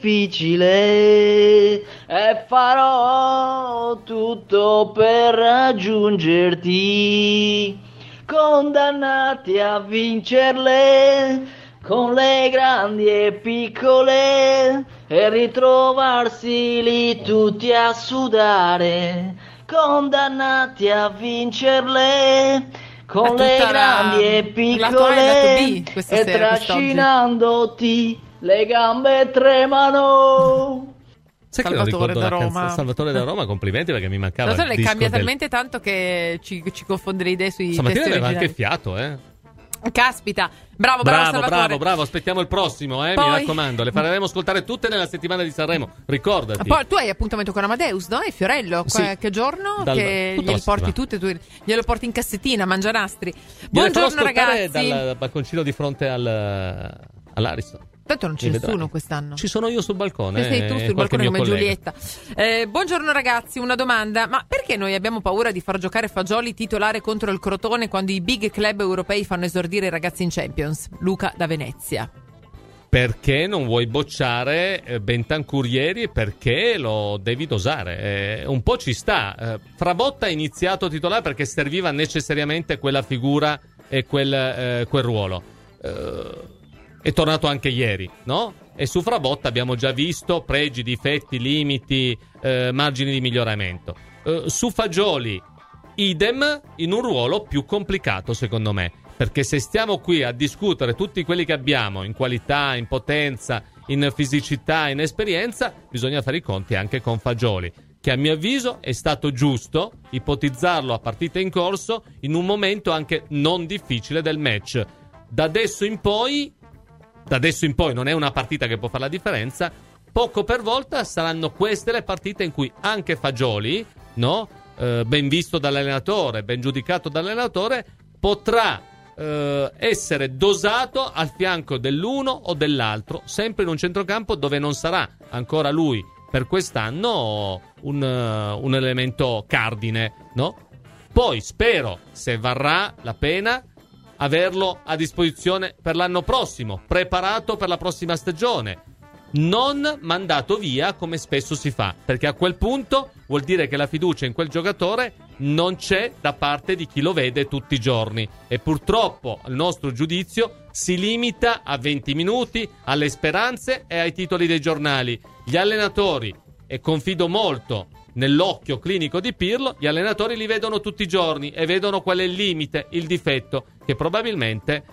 difficile e farò tutto per raggiungerti, condannati a vincerle con le grandi e piccole e ritrovarsi lì tutti a sudare, condannati a vincerle con le grandi e piccole e trascinandoti le gambe tremano. Sai che Salvatore da Roma. Salvatore da Roma, complimenti, perché mi mancava il disco. Le cambia talmente tanto che ci confonde le idee sui stamattina testi aveva originali. anche fiato, Caspita, bravo Salvatore. Bravo, aspettiamo il prossimo, mi raccomando, le faremo ascoltare tutte nella settimana di Sanremo, ricordati. Poi tu hai appuntamento con Amadeus, no? E Fiorello, sì. Che giorno? Che glielo porti tutte, tu glielo porti in cassettina, mangianastri. Buongiorno ragazzi. Dal balconcino di fronte all'Ariston. Tanto non c'è nessuno quest'anno. Ci sono io sul balcone. Sei tu sul balcone come collega. Giulietta. Buongiorno ragazzi, una domanda. Ma perché noi abbiamo paura di far giocare Fagioli titolare contro il Crotone quando i big club europei fanno esordire i ragazzi in Champions? Luca da Venezia. Perché non vuoi bocciare Bentancur ieri? Perché lo devi dosare. Un po' ci sta. Frabotta ha iniziato titolare perché serviva necessariamente quella figura e quel ruolo. È tornato anche ieri, no? E su Frabotta abbiamo già visto pregi, difetti, limiti, margini di miglioramento. Su Fagioli, idem, in un ruolo più complicato secondo me, perché se stiamo qui a discutere tutti quelli che abbiamo in qualità, in potenza, in fisicità, in esperienza, bisogna fare i conti anche con Fagioli, che a mio avviso è stato giusto ipotizzarlo a partita in corso in un momento anche non difficile del match. Da adesso in poi non è una partita che può fare la differenza. Poco per volta saranno queste le partite in cui anche Fagioli, no? Ben visto dall'allenatore, ben giudicato dall'allenatore, potrà essere dosato al fianco dell'uno o dell'altro, sempre in un centrocampo dove non sarà ancora lui per quest'anno un elemento cardine, no? Poi spero, se varrà la pena, averlo a disposizione per l'anno prossimo, preparato per la prossima stagione, non mandato via come spesso si fa, perché a quel punto vuol dire che la fiducia in quel giocatore non c'è da parte di chi lo vede tutti i giorni, e purtroppo il nostro giudizio si limita a 20 minuti, alle speranze e ai titoli dei giornali. Gli allenatori, e confido molto nell'occhio clinico di Pirlo, gli allenatori li vedono tutti i giorni e vedono qual è il limite, il difetto che probabilmente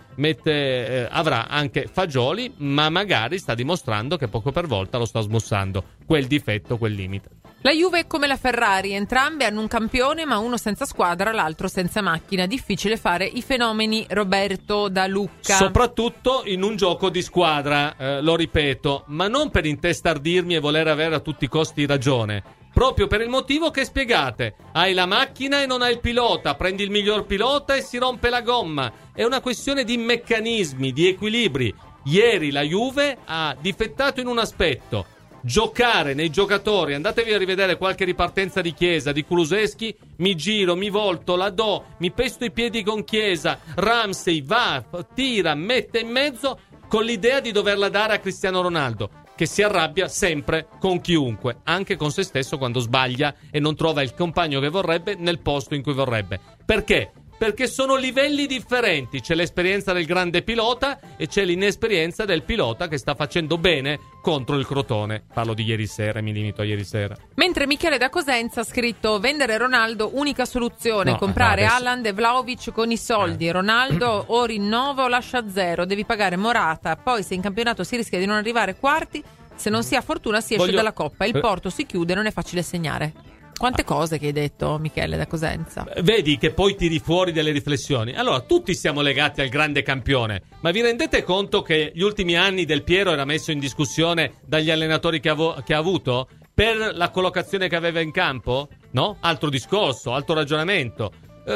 avrà anche Fagioli, ma magari sta dimostrando che poco per volta lo sta smussando quel difetto, quel limite. La Juve è come la Ferrari, entrambe hanno un campione, ma uno senza squadra, l'altro senza macchina. Difficile fare i fenomeni. Roberto da Lucca. Soprattutto in un gioco di squadra, lo ripeto, ma non per intestardirmi e voler avere a tutti i costi ragione. Proprio per il motivo che spiegate. Hai la macchina e non hai il pilota, prendi il miglior pilota e si rompe la gomma. È una questione di meccanismi, di equilibri. Ieri la Juve ha difettato in un aspetto: giocare nei giocatori. Andatevi a rivedere qualche ripartenza di Chiesa, di Kulusevski. Mi giro, mi volto, la do, mi pesto i piedi con Chiesa. Ramsey va, tira, mette in mezzo, con l'idea di doverla dare a Cristiano Ronaldo, che si arrabbia sempre con chiunque, anche con se stesso quando sbaglia e non trova il compagno che vorrebbe nel posto in cui vorrebbe. Perché? Perché sono livelli differenti. C'è l'esperienza del grande pilota e c'è l'inesperienza del pilota che sta facendo bene contro il Crotone. Parlo di ieri sera, mi limito a ieri sera. Mentre Michele da Cosenza ha scritto: vendere Ronaldo, unica soluzione, comprare Haaland e Vlahovic con i soldi. Ronaldo o rinnovo o lascia zero, devi pagare Morata, poi se in campionato si rischia di non arrivare quarti, se non si ha fortuna si esce dalla Coppa, il porto si chiude, non è facile segnare. Quante cose che hai detto, Michele da Cosenza. Vedi che poi tiri fuori delle riflessioni. Allora, tutti siamo legati al grande campione, ma vi rendete conto che gli ultimi anni Del Piero era messo in discussione dagli allenatori che ha avuto per la collocazione che aveva in campo? No? Altro discorso, altro ragionamento.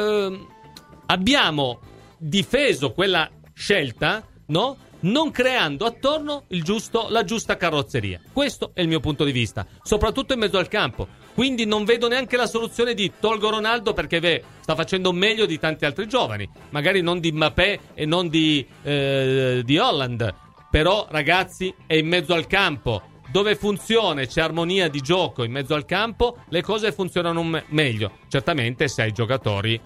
Abbiamo difeso quella scelta, no? Non creando attorno la giusta carrozzeria. Questo è il mio punto di vista, soprattutto in mezzo al campo. Quindi non vedo neanche la soluzione di tolgo Ronaldo perché sta facendo meglio di tanti altri giovani, magari non di Mbappé e non di Haaland, però ragazzi è in mezzo al campo, dove funziona e c'è armonia di gioco in mezzo al campo, le cose funzionano meglio. Certamente se hai giocatori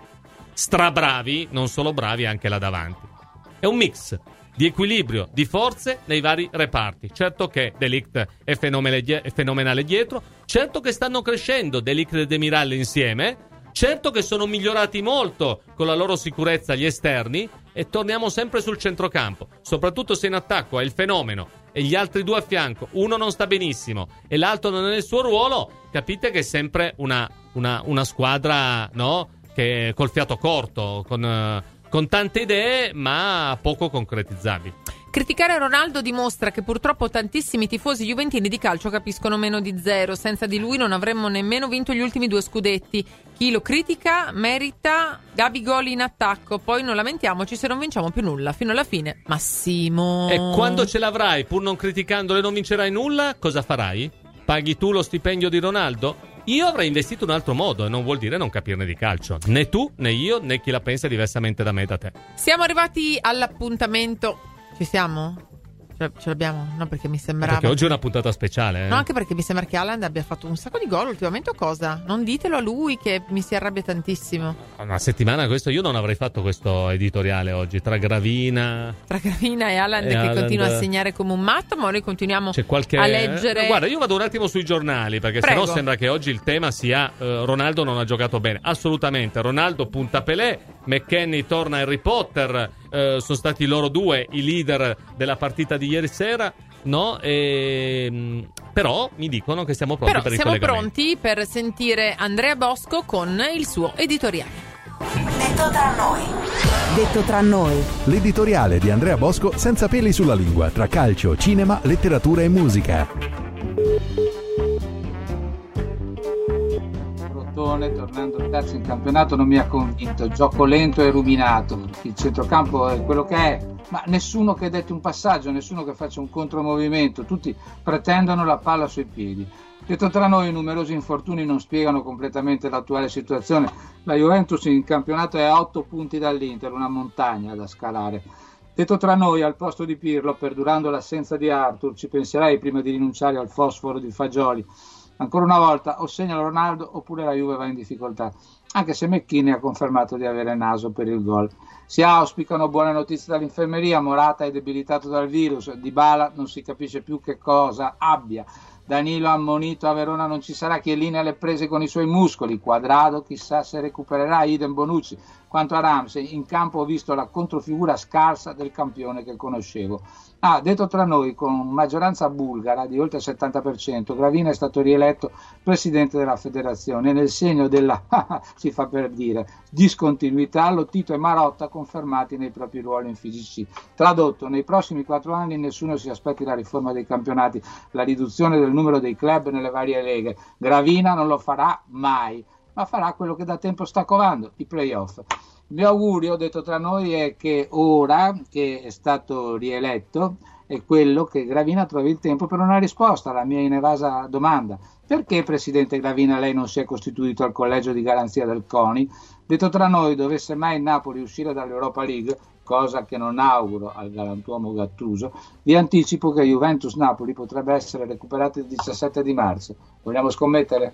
strabravi, non solo bravi, anche là davanti. È un mix di equilibrio, di forze nei vari reparti. Certo che De Ligt è fenomenale dietro, certo che stanno crescendo De Ligt e Demiral insieme, certo che sono migliorati molto con la loro sicurezza gli esterni, e torniamo sempre sul centrocampo, soprattutto se in attacco è il fenomeno e gli altri due a fianco, uno non sta benissimo e l'altro non è nel suo ruolo, capite che è sempre una squadra, no? Che col fiato corto, con tante idee ma poco concretizzabili. Criticare Ronaldo dimostra che purtroppo tantissimi tifosi juventini di calcio capiscono meno di zero. Senza di lui non avremmo nemmeno vinto gli ultimi 2 scudetti. Chi lo critica merita Gabigol in attacco. Poi non lamentiamoci se non vinciamo più nulla fino alla fine. Massimo. E quando ce l'avrai, pur non criticandolo e non vincerai nulla, cosa farai? Paghi tu lo stipendio di Ronaldo? Io avrei investito in un altro modo, e non vuol dire non capirne di calcio. Né tu, né io, né chi la pensa diversamente da me e da te. Siamo arrivati all'appuntamento. Ci siamo? Ce l'abbiamo? No, perché mi sembrava... Perché oggi è una puntata speciale. No, anche perché mi sembra che Haaland abbia fatto un sacco di gol ultimamente o cosa? Non ditelo a lui che mi si arrabbia tantissimo. Una settimana questo, io non avrei fatto questo editoriale oggi. Tra Gravina e Haaland che continua a segnare come un matto, ma noi continuiamo a leggere. Guarda, io vado un attimo sui giornali, perché sennò sembra che oggi il tema sia Ronaldo non ha giocato bene. Assolutamente. Ronaldo punta Pelé, McKennie torna Harry Potter, sono stati loro due i leader della partita di ieri sera, no? Però mi dicono che siamo pronti per il collegamento. Siamo pronti per sentire Andrea Bosco con il suo editoriale. Detto tra noi. Detto tra noi. L'editoriale di Andrea Bosco senza peli sulla lingua, tra calcio, cinema, letteratura e musica. Crotone, tornando terzo in campionato, non mi ha convinto. Gioco lento e ruminato. Il centrocampo è quello che è, ma nessuno che detti un passaggio, nessuno che faccia un contromovimento. Tutti pretendono la palla sui piedi. Detto tra noi, numerosi infortuni non spiegano completamente l'attuale situazione. La Juventus in campionato è a 8 punti dall'Inter, una montagna da scalare. Detto tra noi, al posto di Pirlo, perdurando l'assenza di Arthur, ci penserai prima di rinunciare al fosforo di Fagioli. Ancora una volta, o segna Ronaldo oppure la Juve va in difficoltà, anche se McKennie ha confermato di avere naso per il gol. Si auspicano buone notizie dall'infermeria. Morata è debilitato dal virus, Dybala non si capisce più che cosa abbia. Danilo ammonito a Verona non ci sarà, Chiellini alle prese con i suoi muscoli, Quadrado chissà se recupererà, idem Bonucci. Quanto a Ramsey, in campo ho visto la controfigura scarsa del campione che conoscevo. Detto tra noi, con maggioranza bulgara di oltre il 70%, Gravina è stato rieletto presidente della federazione. Nel segno della, si fa per dire, discontinuità, Lotito e Marotta confermati nei propri ruoli in FIGC. Tradotto, nei prossimi 4 anni nessuno si aspetti la riforma dei campionati, la riduzione del numero dei club nelle varie leghe. Gravina non lo farà mai, ma farà quello che da tempo sta covando, i play-off. Il mio augurio, detto tra noi, è che ora che è stato rieletto è quello che Gravina trovi il tempo per una risposta alla mia inevasa domanda. Perché, Presidente Gravina, lei non si è costituito al collegio di garanzia del CONI? Detto tra noi, dovesse mai il Napoli uscire dall'Europa League, cosa che non auguro al galantuomo Gattuso, vi anticipo che Juventus-Napoli potrebbe essere recuperata il 17 di marzo. Vogliamo scommettere?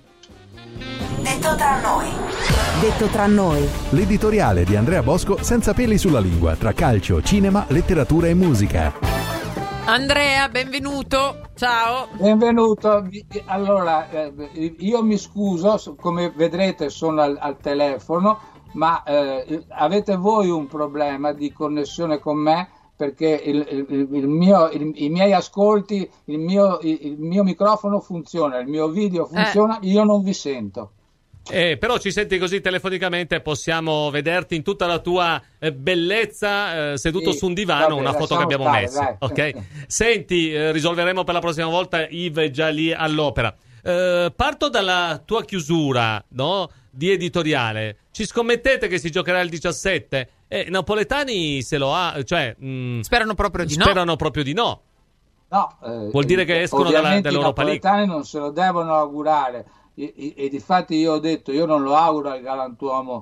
Detto tra noi. Detto tra noi. L'editoriale di Andrea Bosco senza peli sulla lingua, tra calcio, cinema, letteratura e musica. Andrea, benvenuto. Ciao. Benvenuto. Allora, io mi scuso, come vedrete sono al telefono, ma avete voi un problema di connessione con me? Perché i miei ascolti, il mio microfono funziona, il mio video funziona, io non vi sento. Però ci senti così telefonicamente, possiamo vederti in tutta la tua bellezza seduto su un divano, vabbè, una foto che abbiamo messo. Okay? Senti, risolveremo per la prossima volta, Yves è già lì all'opera. Parto dalla tua chiusura, no? Di editoriale. Ci scommettete che si giocherà il 17? Napoletani se lo ha, cioè sperano proprio di no. No, vuol dire che escono dall'Europa League. I napoletani non se lo devono augurare. E difatti io ho detto, io non lo auguro al galantuomo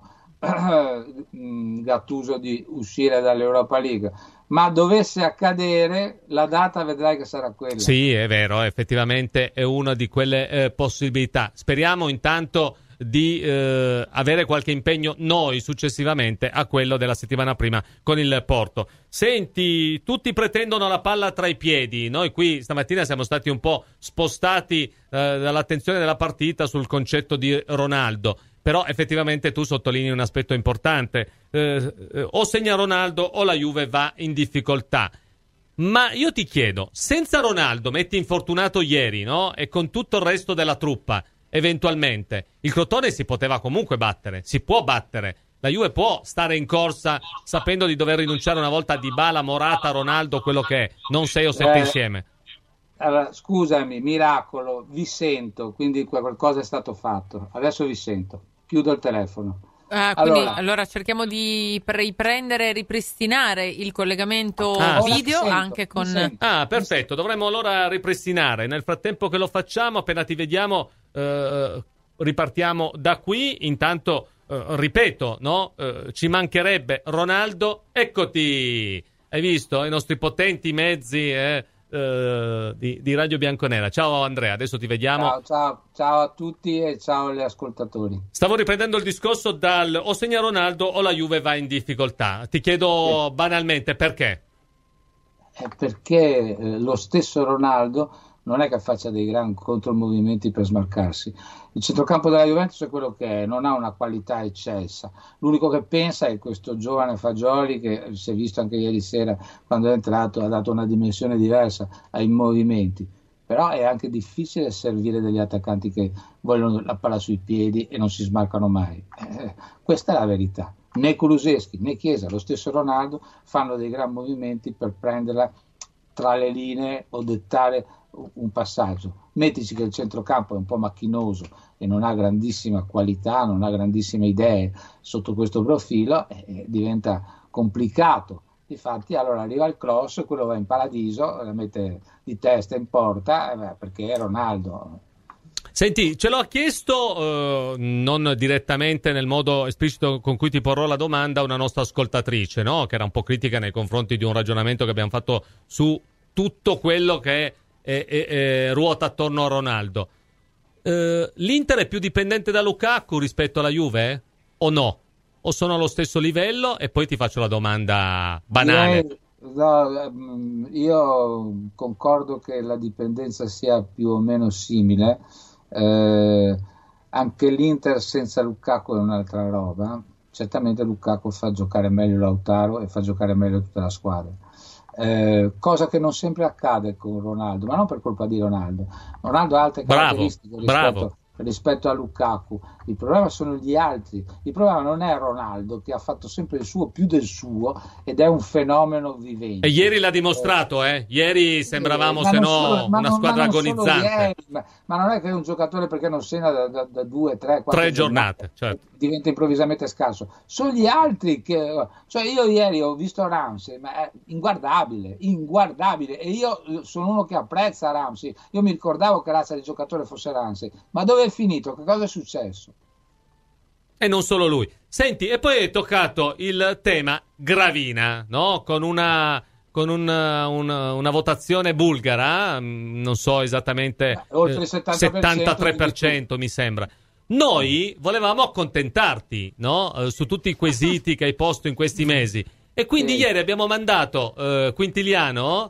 Gattuso di uscire dall'Europa League, ma dovesse accadere, la data vedrai che sarà quella. Sì, è vero, effettivamente è una di quelle possibilità. Speriamo intanto di avere qualche impegno noi successivamente a quello della settimana prima con il Porto. Senti, tutti pretendono la palla tra i piedi. Noi qui stamattina siamo stati un po' spostati dall'attenzione della partita sul concetto di Ronaldo, però effettivamente tu sottolinei un aspetto importante, o segna Ronaldo o la Juve va in difficoltà. Ma io ti chiedo, senza Ronaldo, metti infortunato ieri, no? E con tutto il resto della truppa, eventualmente il Crotone si poteva comunque battere, si può battere, la Juve può stare in corsa sapendo di dover rinunciare una volta a Dybala, Morata, Ronaldo, quello che è, non 6 o 7 insieme. Allora, scusami, miracolo, vi sento, quindi qualcosa è stato fatto, adesso vi sento, chiudo il telefono. Allora cerchiamo di riprendere e ripristinare il collegamento video anche con... perfetto, dovremmo allora ripristinare. Nel frattempo che lo facciamo, appena ti vediamo ripartiamo da qui. Intanto ripeto, no? Ci mancherebbe Ronaldo. Eccoti, hai visto i nostri potenti mezzi di Radio Bianconera. Ciao Andrea, adesso ti vediamo. Ciao a tutti e ciao agli ascoltatori. Stavo riprendendo il discorso dal o segna Ronaldo o la Juve va in difficoltà. Ti chiedo banalmente perché? Perché lo stesso Ronaldo non è che faccia dei gran contromovimenti per smarcarsi. Il centrocampo della Juventus è quello che è, non ha una qualità eccelsa. L'unico che pensa è questo giovane Fagioli, che si è visto anche ieri sera quando è entrato, ha dato una dimensione diversa ai movimenti. Però è anche difficile servire degli attaccanti che vogliono la palla sui piedi e non si smarcano mai. Questa è la verità. Né Kulusevski né Chiesa, lo stesso Ronaldo, fanno dei gran movimenti per prenderla tra le linee o dettare un passaggio. Mettici che il centrocampo è un po' macchinoso e non ha grandissima qualità, non ha grandissime idee sotto questo profilo, diventa complicato. Difatti allora arriva il cross, quello va in paradiso, la mette di testa in porta, perché è Ronaldo. Senti, ce l'ho chiesto non direttamente nel modo esplicito con cui ti porrò la domanda una nostra ascoltatrice, no? Che era un po' critica nei confronti di un ragionamento che abbiamo fatto su tutto quello che ruota attorno a Ronaldo. L'Inter è più dipendente da Lukaku rispetto alla Juve? O no? O sono allo stesso livello? E poi ti faccio la domanda banale. Io concordo che la dipendenza sia più o meno simile. Anche l'Inter senza Lukaku è un'altra roba. Certamente Lukaku fa giocare meglio Lautaro e fa giocare meglio tutta la squadra, cosa che non sempre accade con Ronaldo, ma non per colpa di Ronaldo. Ronaldo ha altre caratteristiche rispetto a Lukaku. Il problema sono gli altri. Il problema non è Ronaldo, che ha fatto sempre il suo più del suo ed è un fenomeno vivente. E ieri l'ha dimostrato, Ieri sembravamo una squadra agonizzante. Ma non è che è un giocatore, perché non segna da 2, 3, 4 3 giornate, certo, diventa improvvisamente scarso. Sono gli altri che, cioè io ieri ho visto Ramsey, ma è inguardabile, e io sono uno che apprezza Ramsey. Io mi ricordavo che razza di giocatore fosse Ramsey, ma dove è finito? Che cosa è successo? E non solo lui. Senti, e poi hai toccato il tema Gravina, no? Con una votazione bulgara, non so esattamente, oltre il 73% mi sembra. Noi volevamo accontentarti, no? Su tutti i quesiti che hai posto in questi mesi. E quindi ieri abbiamo mandato Quintiliano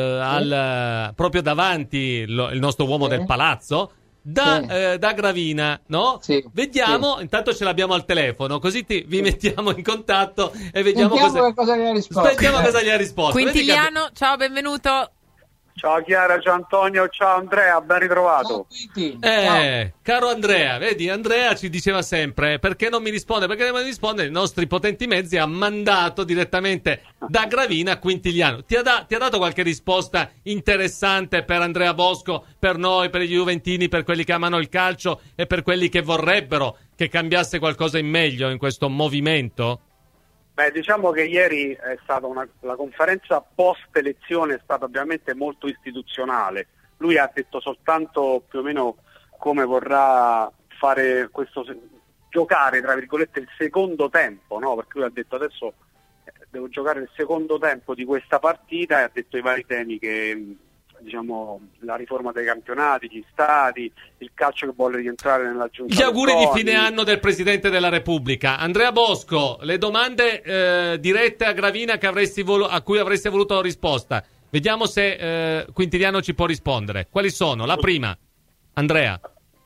proprio davanti il nostro uomo del palazzo, da Gravina, no? Sì, vediamo, intanto ce l'abbiamo al telefono, così vi mettiamo in contatto e vediamo cosa gli ha risposto. Sentiamo cosa gli ha risposto. Quintiliano, ciao, benvenuto. Ciao Chiara, ciao Antonio, ciao Andrea, ben ritrovato. Ciao. Caro Andrea, vedi, Andrea ci diceva sempre: perché non mi risponde? Perché non mi risponde? I nostri potenti mezzi ha mandato direttamente da Gravina a Quintiliano. Ti ha dato qualche risposta interessante per Andrea Bosco, per noi, per i juventini, per quelli che amano il calcio e per quelli che vorrebbero che cambiasse qualcosa in meglio in questo movimento? Beh, diciamo che ieri è stata la conferenza post-elezione è stata ovviamente molto istituzionale. Lui ha detto soltanto più o meno come vorrà fare giocare, tra virgolette, il secondo tempo, no? Perché lui ha detto adesso devo giocare il secondo tempo di questa partita, e ha detto i vari temi che, diciamo, la riforma dei campionati, gli stadi, il calcio che vuole rientrare nella giunta. Gli auguri di fine anno del Presidente della Repubblica. Andrea Bosco, le domande dirette a Gravina a cui avresti voluto risposta. Vediamo se Quintiliano ci può rispondere. Quali sono? La prima, Andrea.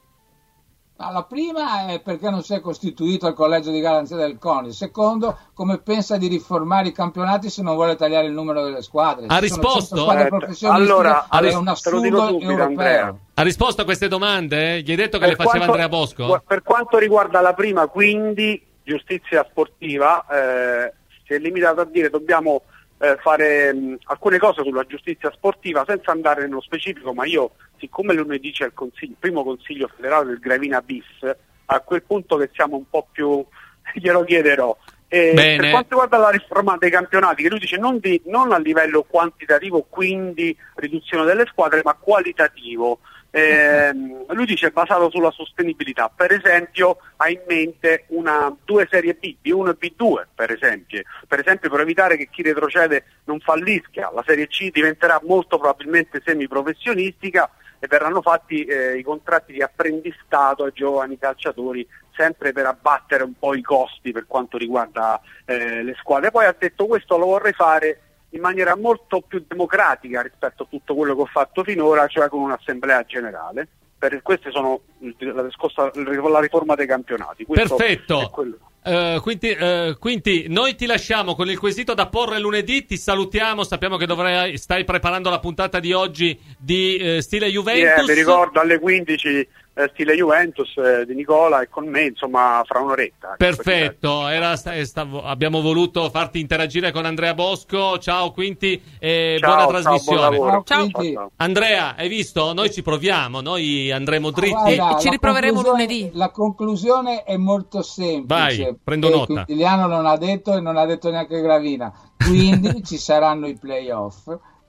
La prima è perché non si è costituito il collegio di garanzia del CONI. Secondo, come pensa di riformare i campionati se non vuole tagliare il numero delle squadre. Ha risposto? Allora, è un assurdo europeo. Andrea. Ha risposto a queste domande? Gli hai detto che le faceva Andrea Bosco? Per quanto riguarda la prima, quindi, giustizia sportiva, si è limitato a dire dobbiamo fare alcune cose sulla giustizia sportiva senza andare nello specifico, ma io, siccome lunedì c'è il primo consiglio federale del Gravina bis, a quel punto che siamo un po' più glielo chiederò. Per quanto riguarda la riforma dei campionati, che lui dice non a livello quantitativo, quindi riduzione delle squadre, ma qualitativo. Lui dice basato sulla sostenibilità. Per esempio ha in mente due serie B, B1 e B2 per esempio per evitare che chi retrocede non fallisca. La serie C diventerà molto probabilmente semiprofessionistica e verranno fatti i contratti di apprendistato ai giovani calciatori, sempre per abbattere un po' i costi per quanto riguarda le squadre. Poi ha detto questo lo vorrei fare in maniera molto più democratica rispetto a tutto quello che ho fatto finora, cioè con un'assemblea generale. Queste sono la riforma dei campionati. Questo perfetto. Quindi noi ti lasciamo con il quesito da porre lunedì, ti salutiamo, sappiamo che stai preparando la puntata di oggi di Stile Juventus. Vi ricordo alle 15 Stile Juventus di Nicola e con me, insomma, fra un'oretta. Perfetto, abbiamo voluto farti interagire con Andrea Bosco. Ciao Quinti e buona trasmissione. Ciao. Andrea, hai visto? Noi ci proviamo, noi andremo dritti. Guarda, ci riproveremo lunedì. La conclusione è molto semplice. Vai, prendo nota. Quintiliano non ha detto e non ha detto neanche Gravina. Quindi ci saranno i playoff.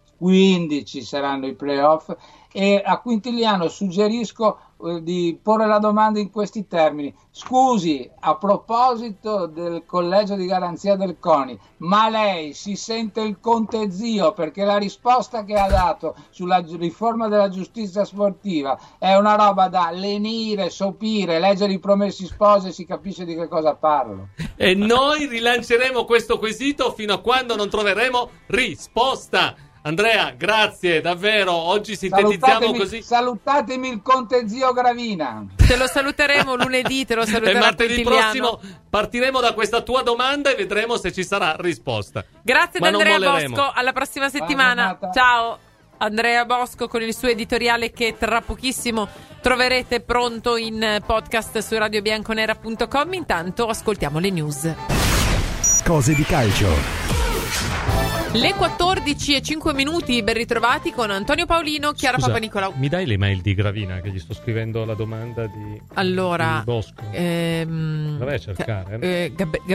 E a Quintiliano suggerisco di porre la domanda in questi termini: scusi, a proposito del collegio di garanzia del CONI, ma lei si sente il conte zio, perché la risposta che ha dato sulla riforma della giustizia sportiva è una roba da lenire, sopire, leggere i Promessi Sposi e si capisce di che cosa parlo. E noi rilanceremo questo quesito fino a quando non troveremo risposta. Andrea, grazie, davvero, oggi sintetizziamo così. Salutatemi il conte zio Gravina. Te lo saluteremo lunedì, te lo saluteremo. E martedì prossimo partiremo da questa tua domanda e vedremo se ci sarà risposta. Grazie ad Andrea Bosco, alla prossima settimana. Ciao Andrea Bosco con il suo editoriale che tra pochissimo troverete pronto in podcast su radiobianconera.com. Intanto ascoltiamo le news. Cose di calcio. Le 14:05, ben ritrovati con Antonio Paolino, Chiara Papanicolau. Mi dai l'email di Gravina che gli sto scrivendo la domanda di Bosco? Vai a cercare.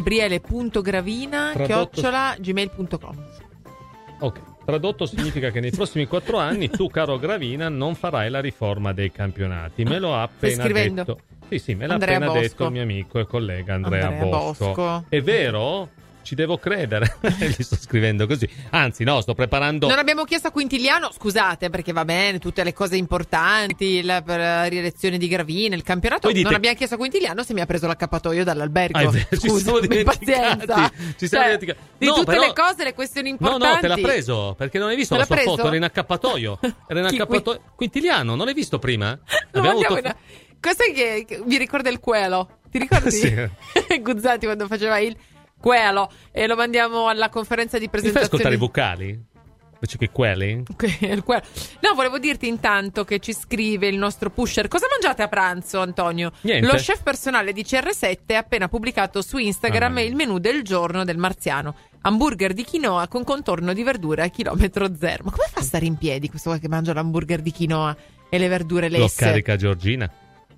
Gabriele.gravina@gmail.com. Ok, tradotto significa che nei prossimi 4 anni tu, caro Gravina, non farai la riforma dei campionati. Me lo ha appena detto. Sì, me l'ha appena detto il mio amico e collega Andrea Bosco. È vero? Ci devo credere. Gli sto scrivendo così. Anzi, no, sto preparando. Non abbiamo chiesto a Quintiliano, scusate, perché va bene, tutte le cose importanti, per la rielezione di Gravina, il campionato. Non abbiamo chiesto a Quintiliano se mi ha preso l'accappatoio dall'albergo. Ci siamo dimenticati. Di tutte le cose, le questioni importanti. No, te l'ha preso, perché non hai visto la sua foto, era in accappatoio. Quintiliano, non l'hai visto prima? Cos'è che mi ricorda il Quello? Ti ricordi? Sì. Guzzati quando faceva il Quello, e lo mandiamo alla conferenza di presentazione. Mi fai ascoltare i vocali? Invece che quelli? No, volevo dirti intanto che ci scrive il nostro pusher: cosa mangiate a pranzo, Antonio? Niente. Lo chef personale di CR7 ha appena pubblicato su Instagram il menù del giorno del marziano: hamburger di quinoa con contorno di verdura a chilometro zero. Ma come fa a stare in piedi questo qua che mangia l'hamburger di quinoa e le verdure lesse? Lo carica Giorgina?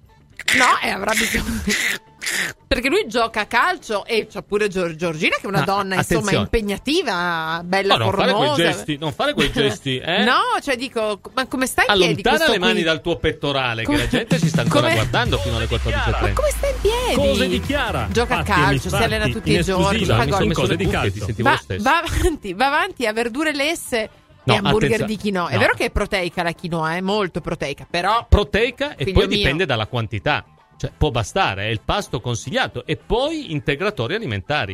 No, avrà bisogno. Perché lui gioca a calcio e c'ha pure Giorgina, che è una donna insomma impegnativa, bella, formosa. Non fare quei gesti, No, cioè dico, ma come stai in piedi? Allontana le mani dal tuo pettorale, che la gente ci sta ancora guardando fino alle 14:30. Ma come stai in piedi? Cose di Chiara. Gioca a calcio, si allena tutti i giorni, fa gol. Cose di calcio. Va avanti a verdure lesse. E hamburger di quinoa. È vero che è proteica la quinoa, è molto proteica, però proteica, e poi dipende dalla quantità. Cioè, può bastare, è il pasto consigliato, e poi integratori alimentari.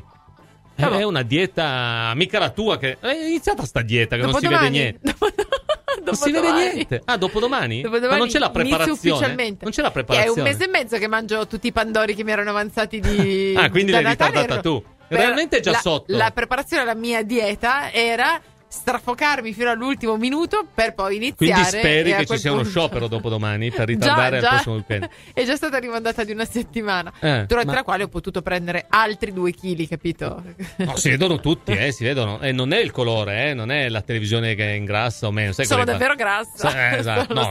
È una dieta, mica la tua, che è iniziata sta dieta che non si vede niente. Non si vede niente. Dopodomani? Ma non c'è la preparazione. Non c'è la preparazione. È un mese e mezzo che mangio tutti i pandori che mi erano avanzati di quindi l'hai ritardata tu. Realmente è già sotto. La preparazione alla mia dieta era strafocarmi fino all'ultimo minuto per poi iniziare. Quindi speri che ci sia uno sciopero dopodomani per ritardare il prossimo weekend. È già stata rimandata di una settimana, durante la quale ho potuto prendere altri 2 chili, capito? No, si vedono tutti, si vedono. E non è il colore, non è la televisione che è ingrassa o meno. Sono davvero grassa. Esatto. No,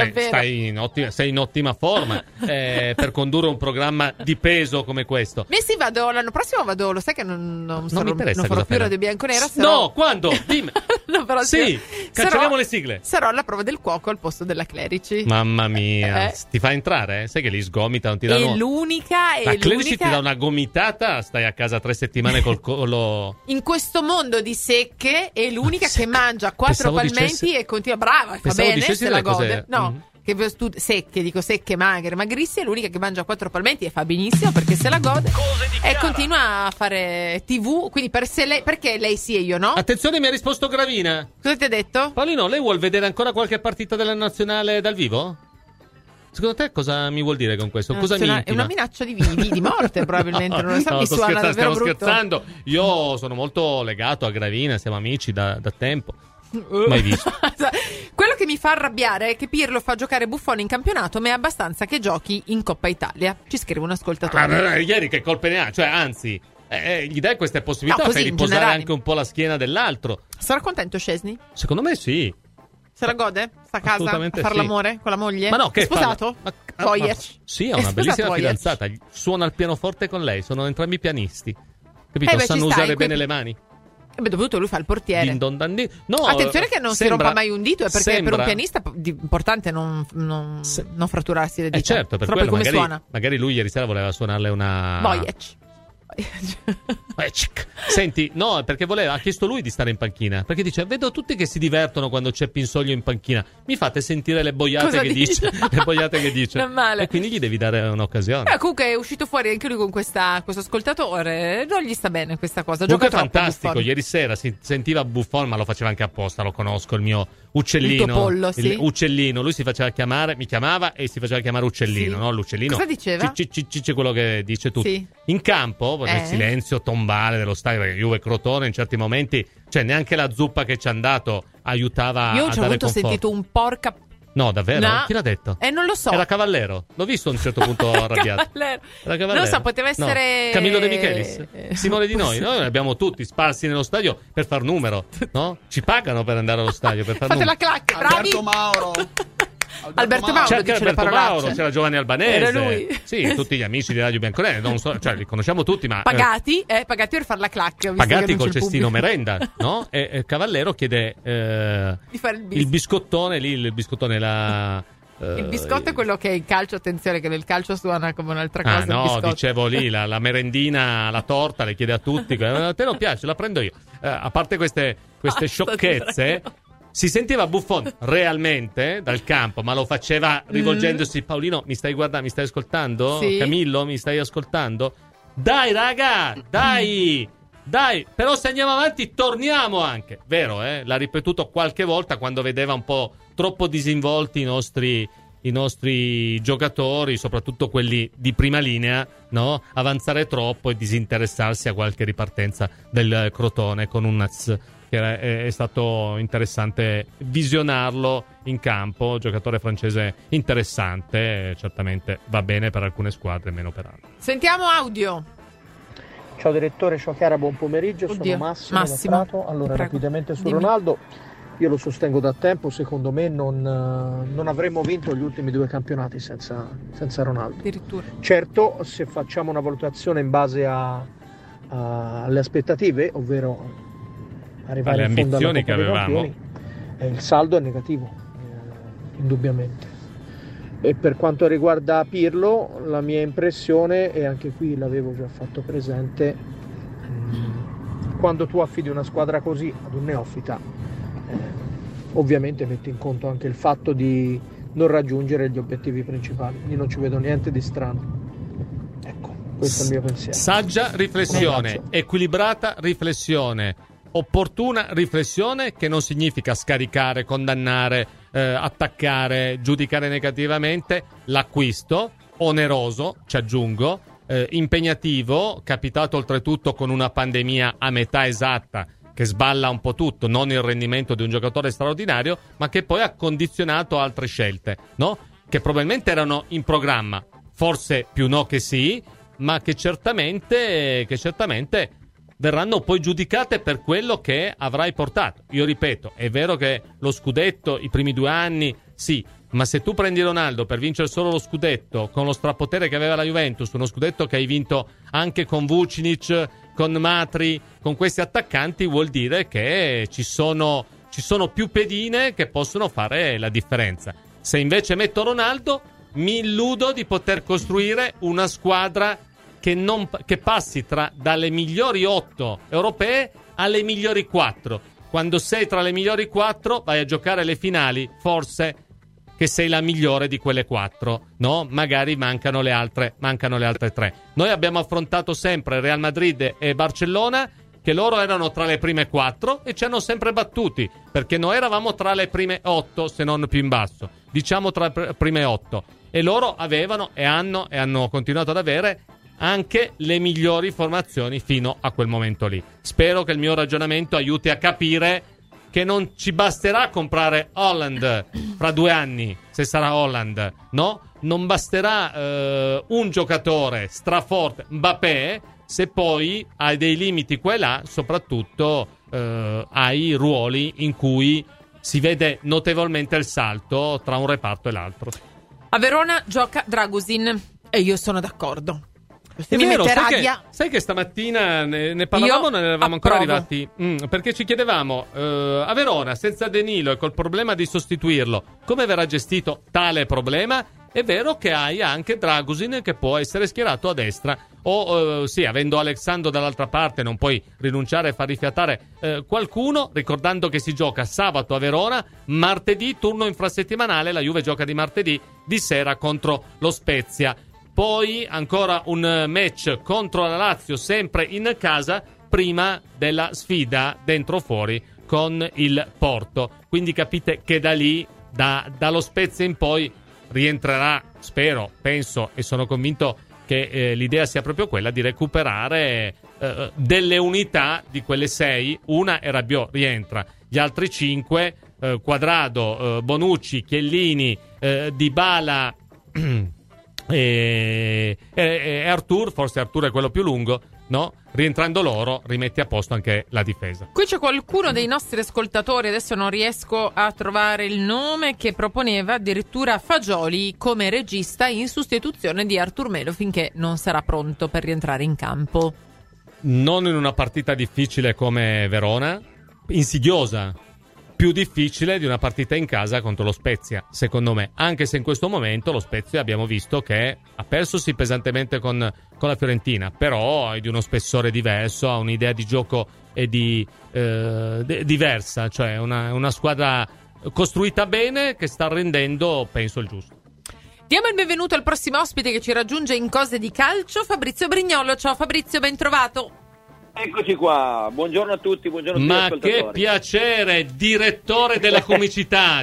sei in ottima forma per condurre un programma di peso come questo. L'anno prossimo vado, lo sai che non farò più Radio Bianconera. No, quando? Dimmi. No, però cacceremo le sigle. Sarò alla prova del cuoco al posto della Clerici. Mamma mia, ti fa entrare? Sai che li sgomita, non ti danno. La Clerici ti dà una gomitata, stai a casa 3 settimane col collo. In questo mondo di secche è l'unica che mangia 4 palmenti e continua. Brava, fa bene, se la gode. No. secche, magre, magrissime, è l'unica che mangia 4 palmenti e fa benissimo perché se la gode e continua a fare TV, quindi perché lei sì e io no? Attenzione, mi ha risposto Gravina. Cosa ti ha detto? Paolino, lei vuol vedere ancora qualche partita della nazionale dal vivo? Secondo te cosa mi vuol dire con questo? Cosa mi intima? È una minaccia di morte probabilmente, non lo so, mi suona davvero brutto. Stiamo scherzando, io sono molto legato a Gravina, siamo amici da tempo. Mai visto. Quello che mi fa arrabbiare è che Pirlo fa giocare Buffon in campionato, ma è abbastanza che giochi in Coppa Italia. Ci scrive un ascoltatore. Ieri che colpe ne ha? Cioè, anzi, gli dai queste possibilità per riposare anche un po' la schiena dell'altro. Sarà contento Szczesny? Secondo me sì. Se la gode? Sta a casa a fare l'amore con la moglie? Ma no, che è sposato? Sì, ha una bellissima fidanzata. Suona il pianoforte con lei, sono entrambi pianisti. Capito? Sanno usare bene le mani. Dovuto lui fa il portiere. No, attenzione che non si rompa mai un dito, perché per un pianista è importante non fratturarsi le dita. Certo, per quello magari lui ieri sera voleva suonarle una Voyage. Senti, no, perché ha chiesto lui di stare in panchina, perché dice: vedo tutti che si divertono quando c'è Pinsoglio in panchina, mi fate sentire le boiate che dice. Le boiate che dice. Non male. E quindi gli devi dare un'occasione. Comunque è uscito fuori anche lui con questo ascoltatore, non gli sta bene questa cosa. Comunque è fantastico. Ieri sera si sentiva Buffon, ma lo faceva anche apposta, lo conosco, il mio uccellino, il tuo pollo, sì. Uccellino, lui si faceva chiamare, mi chiamava e si faceva chiamare uccellino, sì. No? L'uccellino. Cosa diceva? C'è quello che dice tutto. Sì. In campo, nel silenzio tombale dello stadio, perché Juve Crotone in certi momenti, cioè neanche la zuppa che ci hanno dato aiutava a dare conforto. Io ho sentito un porca. No, davvero? No. Chi l'ha detto? Non lo so. Era Cavallero. L'ho visto a un certo punto arrabbiato. Era Cavallero. Non lo so, poteva essere... No. Camillo De Michelis. Simone Di Noi. Noi abbiamo tutti sparsi nello stadio per far numero, no? Ci pagano per andare allo stadio, per far numero. Fate la clacca, bravi! Alberto Mauro. Alberto Mauro dice Alberto Mauro, c'era Giovanni Albanese. Era lui. Sì, tutti gli amici di Radio Bianconero, non so, cioè li conosciamo tutti, ma pagati per fare la clacca. Pagati col cestino merenda, no? E Cavallero chiede di fare il biscottone lì, il biscottone il biscotto è quello che è in calcio, attenzione che nel calcio suona come un'altra cosa. No, dicevo lì, la merendina, la torta, le chiede a tutti. A te non piace, la prendo io. A parte queste sciocchezze, si sentiva Buffon realmente dal campo, ma lo faceva rivolgendosi: Paolino, mi stai ascoltando? Sì. Camillo, mi stai ascoltando? Dai raga, dai, però se andiamo avanti torniamo anche. Vero, l'ha ripetuto qualche volta quando vedeva un po' troppo disinvolti i nostri giocatori, soprattutto quelli di prima linea, no? Avanzare troppo e disinteressarsi a qualche ripartenza del Crotone con un Naz, che è stato interessante visionarlo in campo. Giocatore francese interessante, certamente va bene per alcune squadre, meno per altre. Sentiamo audio. Ciao direttore, ciao Chiara, buon pomeriggio. Sono Massimo da Prato. Allora, rapidamente su Ronaldo, io lo sostengo da tempo, secondo me non avremmo vinto gli ultimi 2 campionati senza Ronaldo. Addirittura. Certo, se facciamo una valutazione in base alle aspettative, ovvero arrivare in fondo alla Coppa dei Campioni, il saldo è negativo, indubbiamente. E per quanto riguarda Pirlo, la mia impressione, e anche qui l'avevo già fatto presente, quando tu affidi una squadra così ad un neofita, ovviamente metti in conto anche il fatto di non raggiungere gli obiettivi principali, quindi non ci vedo niente di strano. Ecco, questo è il mio pensiero. Saggia riflessione, equilibrata riflessione, opportuna riflessione, che non significa scaricare, condannare, attaccare, giudicare negativamente. L'acquisto oneroso, ci aggiungo, impegnativo, capitato oltretutto con una pandemia a metà esatta che sballa un po' tutto, non il rendimento di un giocatore straordinario, ma che poi ha condizionato altre scelte, no? Che probabilmente erano in programma, forse più no che sì, ma che certamente verranno poi giudicate per quello che avrai portato. Io ripeto, è vero che lo scudetto i primi 2 anni sì, ma se tu prendi Ronaldo per vincere solo lo scudetto con lo strapotere che aveva la Juventus, uno scudetto che hai vinto anche con Vucinic, con Matri, con questi attaccanti, vuol dire che ci sono più pedine che possono fare la differenza. Se invece metto Ronaldo, mi illudo di poter costruire una squadra che passi dalle migliori 8 europee alle migliori 4. Quando sei tra le migliori 4 vai a giocare le finali, forse che sei la migliore di quelle 4, no? Magari mancano le altre 3. Noi abbiamo affrontato sempre Real Madrid e Barcellona, che loro erano tra le prime 4 e ci hanno sempre battuti, perché noi eravamo tra le prime 8, se non più in basso, diciamo tra le prime 8, e loro avevano e hanno continuato ad avere anche le migliori formazioni fino a quel momento lì. Spero che il mio ragionamento aiuti a capire che non ci basterà comprare Haaland fra 2 anni, se sarà Haaland, no? Non basterà un giocatore straforte, Mbappé, se poi hai dei limiti qua e là, soprattutto hai ruoli in cui si vede notevolmente il salto tra un reparto e l'altro. A Verona gioca Dragusin e io sono d'accordo. È vero, sai che stamattina ne parlavamo, non eravamo ancora arrivati, perché ci chiedevamo a Verona senza Danilo e col problema di sostituirlo, come verrà gestito tale problema? È vero che hai anche Dragusin che può essere schierato a destra o sì, avendo Alexandro dall'altra parte non puoi rinunciare a far rifiatare qualcuno, ricordando che si gioca sabato a Verona, martedì turno infrasettimanale, la Juve gioca di martedì di sera contro lo Spezia. Poi ancora un match contro la Lazio, sempre in casa, prima della sfida dentro o fuori con il Porto. Quindi capite che da lì, dallo Spezia in poi, rientrerà, spero, penso e sono convinto che l'idea sia proprio quella di recuperare delle unità di quelle 6. Una è Rabiot, rientra. Gli altri 5, Quadrado, Bonucci, Chiellini, Dybala... E Arthur, forse Arthur è quello più lungo, no? Rientrando loro, rimetti a posto anche la difesa. Qui c'è qualcuno dei nostri ascoltatori, adesso non riesco a trovare il nome, che proponeva addirittura Fagioli come regista in sostituzione di Arthur Melo finché non sarà pronto per rientrare in campo. Non in una partita difficile come Verona, insidiosa, più difficile di una partita in casa contro lo Spezia, secondo me, anche se in questo momento lo Spezia abbiamo visto che ha perso sì pesantemente con la Fiorentina, però è di uno spessore diverso, ha un'idea di gioco e diversa, cioè una squadra costruita bene che sta rendendo, penso, il giusto. Diamo il benvenuto al prossimo ospite che ci raggiunge in Cose di Calcio, Fabrizio Brignolo. Ciao Fabrizio, ben trovato. Eccoci qua, buongiorno a tutti, buongiorno a tutti. Ma che piacere, direttore della comicità,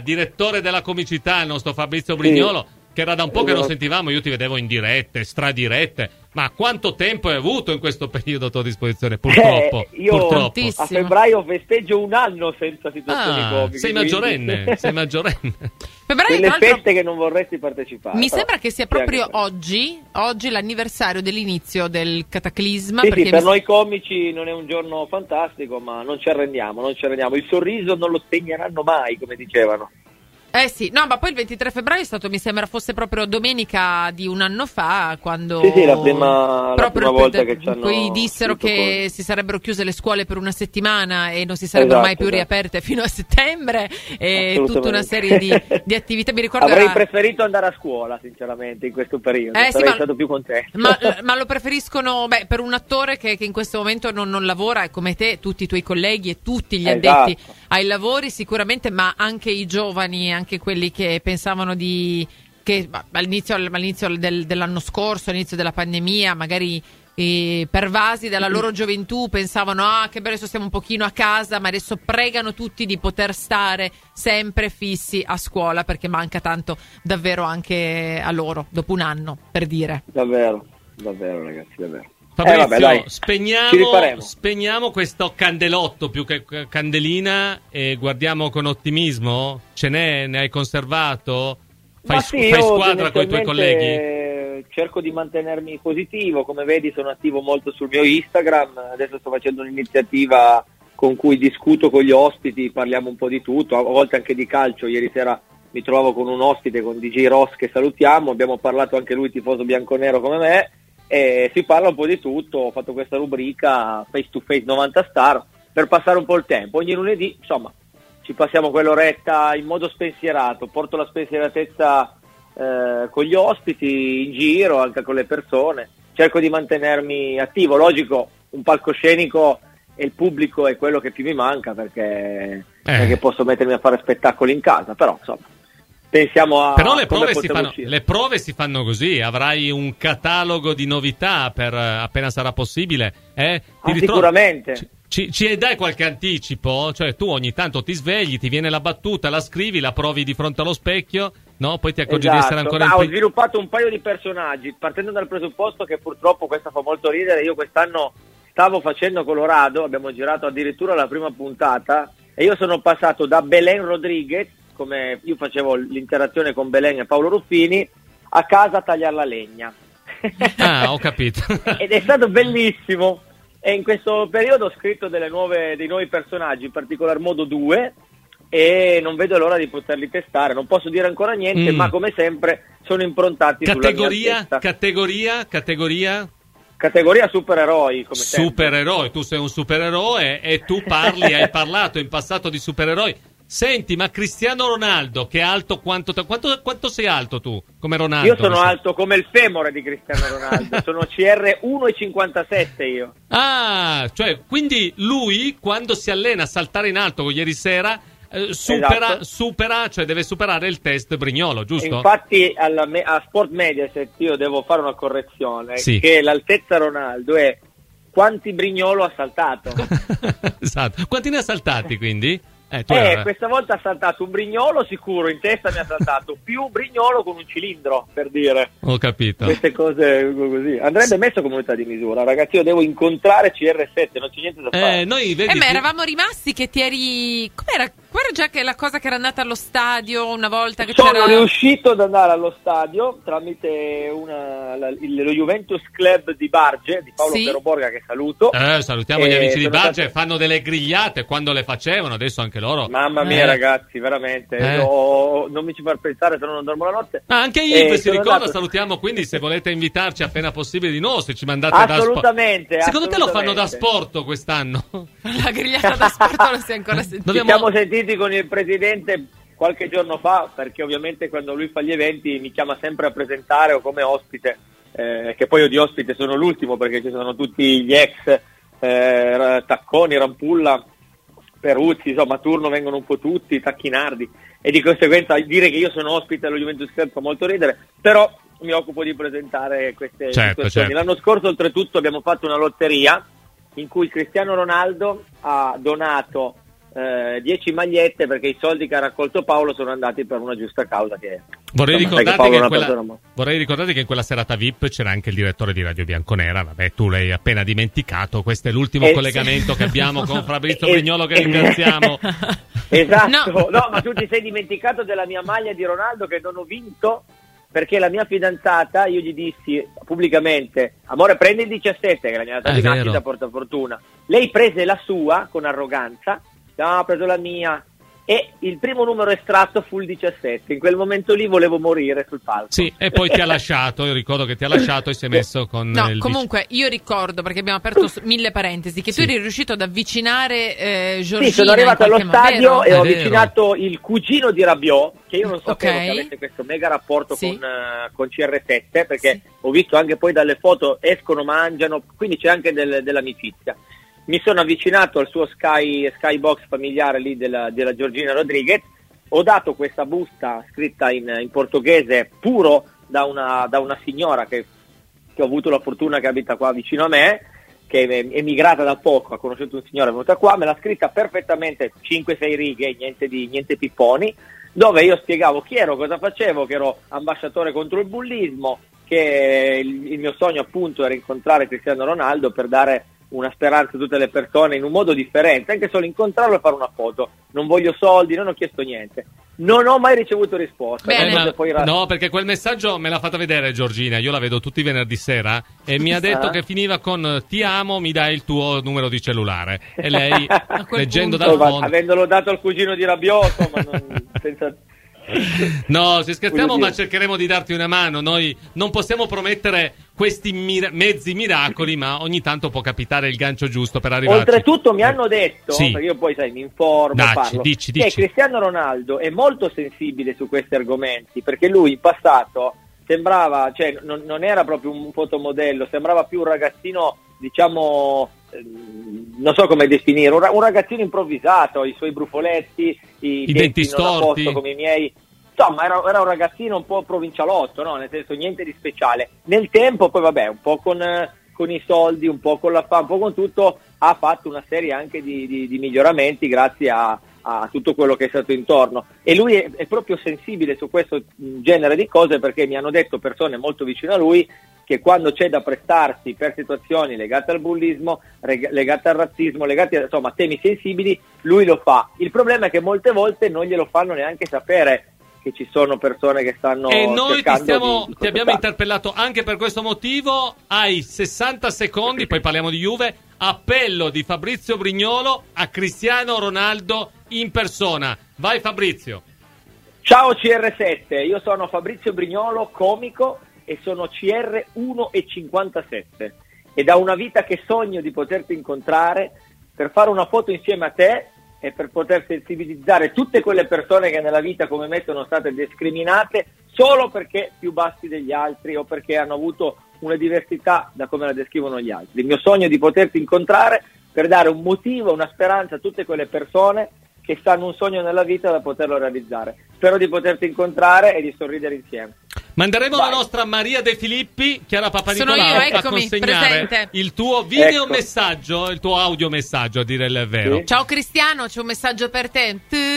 il nostro Fabrizio Brignolo, che era da un po' che non sentivamo, io ti vedevo in dirette, stradirette, ma quanto tempo hai avuto in questo periodo a tua disposizione? Purtroppo, purtroppo. A febbraio festeggio un anno senza situazioni comiche. Sei maggiorenne. Quelle feste che non vorresti partecipare. Mi sembra che sia proprio oggi l'anniversario dell'inizio del Cataclisma. Sì, per noi comici non è un giorno fantastico, ma non ci arrendiamo. Il sorriso non lo spegneranno mai, come dicevano. Sì, no, ma poi il 23 febbraio è stato, mi sembra fosse proprio domenica di un anno fa, quando sì, la prima volta che ci hanno poi dissero che si sarebbero chiuse le scuole per una settimana e non si sarebbero mai più riaperte fino a settembre, e tutta una serie di attività. Mi ricordo avrei preferito andare a scuola, sinceramente, in questo periodo, sarei stato più contento. Ma lo preferiscono, per un attore che in questo momento non lavora, come te, tutti i tuoi colleghi e tutti gli addetti ai lavori sicuramente, ma anche i giovani, anche quelli che pensavano che all'inizio dell'anno scorso, all'inizio della pandemia, magari pervasi dalla loro gioventù, pensavano che bello, adesso stiamo un pochino a casa, ma adesso pregano tutti di poter stare sempre fissi a scuola, perché manca tanto davvero anche a loro, dopo un anno, per dire. Davvero ragazzi, davvero. Fabrizio, spegniamo questo candelotto più che candelina e guardiamo con ottimismo. Ne hai conservato? Fai squadra con i tuoi colleghi? Cerco di mantenermi positivo, come vedi sono attivo molto sul mio Instagram, adesso sto facendo un'iniziativa con cui discuto con gli ospiti, parliamo un po' di tutto, a volte anche di calcio. Ieri sera mi trovavo con un ospite, con DJ Ross, che salutiamo, abbiamo parlato anche lui, tifoso bianconero come me, e si parla un po' di tutto. Ho fatto questa rubrica Face to Face 90 Star per passare un po' il tempo. Ogni lunedì, insomma, ci passiamo quell'oretta in modo spensierato, porto la spensieratezza con gli ospiti, in giro, anche con le persone, cerco di mantenermi attivo. Logico, un palcoscenico e il pubblico è quello che più mi manca, perché posso mettermi a fare spettacoli in casa, però insomma pensiamo a... Però le prove si fanno così, avrai un catalogo di novità per appena sarà possibile. Sicuramente. Ci dai qualche anticipo? Cioè tu ogni tanto ti svegli, ti viene la battuta, la scrivi, la provi di fronte allo specchio, no? Poi ti accorgi di essere ancora ho sviluppato un paio di personaggi, partendo dal presupposto che purtroppo questa fa molto ridere. Io quest'anno stavo facendo Colorado, abbiamo girato addirittura la prima puntata e io sono passato da Belen Rodriguez, come io facevo l'interazione con Belen e Paolo Ruffini, a casa a tagliare la legna. Ho capito. Ed è stato bellissimo. E in questo periodo ho scritto dei nuovi personaggi, in particolar modo 2, e non vedo l'ora di poterli testare. Non posso dire ancora niente, ma come sempre sono improntati sulla mia testa. Categoria supereroi, come supereroi, tu sei un supereroe e tu hai parlato in passato di supereroi. Senti, ma Cristiano Ronaldo, che è alto quanto sei alto tu, come Ronaldo? Io sono alto come il femore di Cristiano Ronaldo, sono CR 1,57 io. Ah, cioè, quindi lui, quando si allena a saltare in alto, come ieri sera, supera, cioè deve superare il test Brignolo, giusto? Infatti a Sport Mediaset io devo fare una correzione, che l'altezza Ronaldo è quanti Brignolo ha saltato. Esatto, quanti ne ha saltati quindi? Questa volta ha saltato un Brignolo sicuro, in testa mi ha saltato più Brignolo con un cilindro, per dire. Ho capito. Queste cose così. Andrebbe messo come unità di misura, ragazzi. Io devo incontrare CR7, non c'è niente da fare. Ma eravamo rimasti che ti eri... Com'era già che la cosa che era andata allo stadio una volta che sono riuscito ad andare allo stadio tramite lo Juventus Club di Barge, di Paolo Pero Borga, che saluto. Salutiamo gli amici di Barge, fanno delle grigliate quando le facevano, adesso anche loro. Mamma mia, ragazzi, veramente. Non mi ci far pensare, se no non dormo la notte. Anche io si ricorda, salutiamo, quindi se volete invitarci appena possibile di nuovo, se ci mandate assolutamente, da sport. Secondo te lo fanno da sport quest'anno? La grigliata da sport non si è ancora sentita. Ci siamo sentiti con il presidente qualche giorno fa, perché ovviamente quando lui fa gli eventi mi chiama sempre a presentare o come ospite, che poi io di ospite sono l'ultimo perché ci sono tutti gli ex Tacconi, Rampulla, Peruzzi, insomma a turno vengono un po' tutti, Tacchinardi, e di conseguenza dire che io sono ospite allo Juventus Club fa molto ridere, però mi occupo di presentare queste situazioni. Certo. L'anno scorso oltretutto abbiamo fatto una lotteria in cui Cristiano Ronaldo ha donato 10 magliette, perché i soldi che ha raccolto Paolo sono andati per una giusta causa vorrei ricordarti che in quella serata VIP c'era anche il direttore di Radio Bianconera. Vabbè, tu l'hai appena dimenticato, questo è l'ultimo collegamento che abbiamo con Fabrizio Brignolo, che ringraziamo. Esatto, no, ma tu ti sei dimenticato della mia maglia di Ronaldo che non ho vinto, perché la mia fidanzata, io gli dissi pubblicamente: amore, prendi il 17, che la mia data di nascita porta fortuna. Lei prese la sua con arroganza. No, ho preso la mia, e il primo numero estratto fu il 17. In quel momento lì volevo morire sul palco. Sì, e poi ti ha lasciato, io ricordo che ti ha lasciato e si è messo con comunque io ricordo, perché abbiamo aperto 1000 parentesi, che tu eri riuscito ad avvicinare Giorgina. Sì, sono arrivato allo stadio e ho avvicinato il cugino di Rabiot, che io non sapevo che avesse questo mega rapporto con CR7, perché ho visto anche poi dalle foto, escono, mangiano, quindi c'è anche dell'amicizia. Mi sono avvicinato al suo skybox familiare lì della Giorgina Rodriguez, ho dato questa busta scritta in portoghese puro da una signora che ho avuto la fortuna che abita qua vicino a me, che è emigrata da poco, ha conosciuto un signore, è venuta qua, me l'ha scritta perfettamente, 5-6 righe, niente pipponi, dove io spiegavo chi ero, cosa facevo, che ero ambasciatore contro il bullismo, che il mio sogno appunto era incontrare Cristiano Ronaldo per dare una speranza a tutte le persone in un modo differente, anche solo incontrarlo e fare una foto. Non voglio soldi, non ho chiesto niente. Non ho mai ricevuto risposta. No, perché quel messaggio me l'ha fatta vedere Giorgina, io la vedo tutti i venerdì sera, e mi ha detto che finiva con ti amo, mi dai il tuo numero di cellulare. E lei, leggendo dal fondo... Avendolo dato al cugino di Rabiot, insomma, senza... No, se scherziamo, ma cercheremo di darti una mano. Noi non possiamo promettere questi mezzi miracoli, ma ogni tanto può capitare il gancio giusto per arrivarci. Oltretutto mi hanno detto, perché io poi mi informo, parlo, dici. che Cristiano Ronaldo è molto sensibile su questi argomenti, perché lui in passato sembrava, cioè non era proprio un fotomodello, sembrava più un ragazzino, diciamo, non so come definire, un ragazzino improvvisato, i suoi brufoletti, i denti storti, come i miei. insomma era un ragazzino un po' provincialotto, no? Nel senso niente di speciale. Nel tempo poi vabbè, un po' con i soldi, un po' con la fama, un po' con tutto, ha fatto una serie anche di miglioramenti grazie a tutto quello che è stato intorno, e lui è proprio sensibile su questo genere di cose, perché mi hanno detto persone molto vicine a lui che quando c'è da prestarsi per situazioni legate al bullismo, legate al razzismo, legate insomma a temi sensibili, lui lo fa. Il problema è che molte volte non glielo fanno neanche sapere che ci sono persone che stanno e noi ti abbiamo interpellato anche per questo motivo. Hai 60 secondi, poi parliamo di Juve. Appello di Fabrizio Brignolo a Cristiano Ronaldo in persona. Vai Fabrizio. Ciao CR7, io sono Fabrizio Brignolo, comico, e sono CR 1,57 e da una vita che sogno di poterti incontrare per fare una foto insieme a te e per poter sensibilizzare tutte quelle persone che nella vita come me sono state discriminate solo perché più bassi degli altri o perché hanno avuto una diversità da come la descrivono gli altri. Il mio sogno è di poterti incontrare per dare un motivo, una speranza a tutte quelle persone che stanno un sogno nella vita da poterlo realizzare. Spero di poterti incontrare e di sorridere insieme. Manderemo la nostra Maria De Filippi, Chiara Papanicolau, a consegnare presente. Il tuo video messaggio, il tuo audio messaggio, a dire il vero. Sì. Ciao Cristiano, c'è un messaggio per te.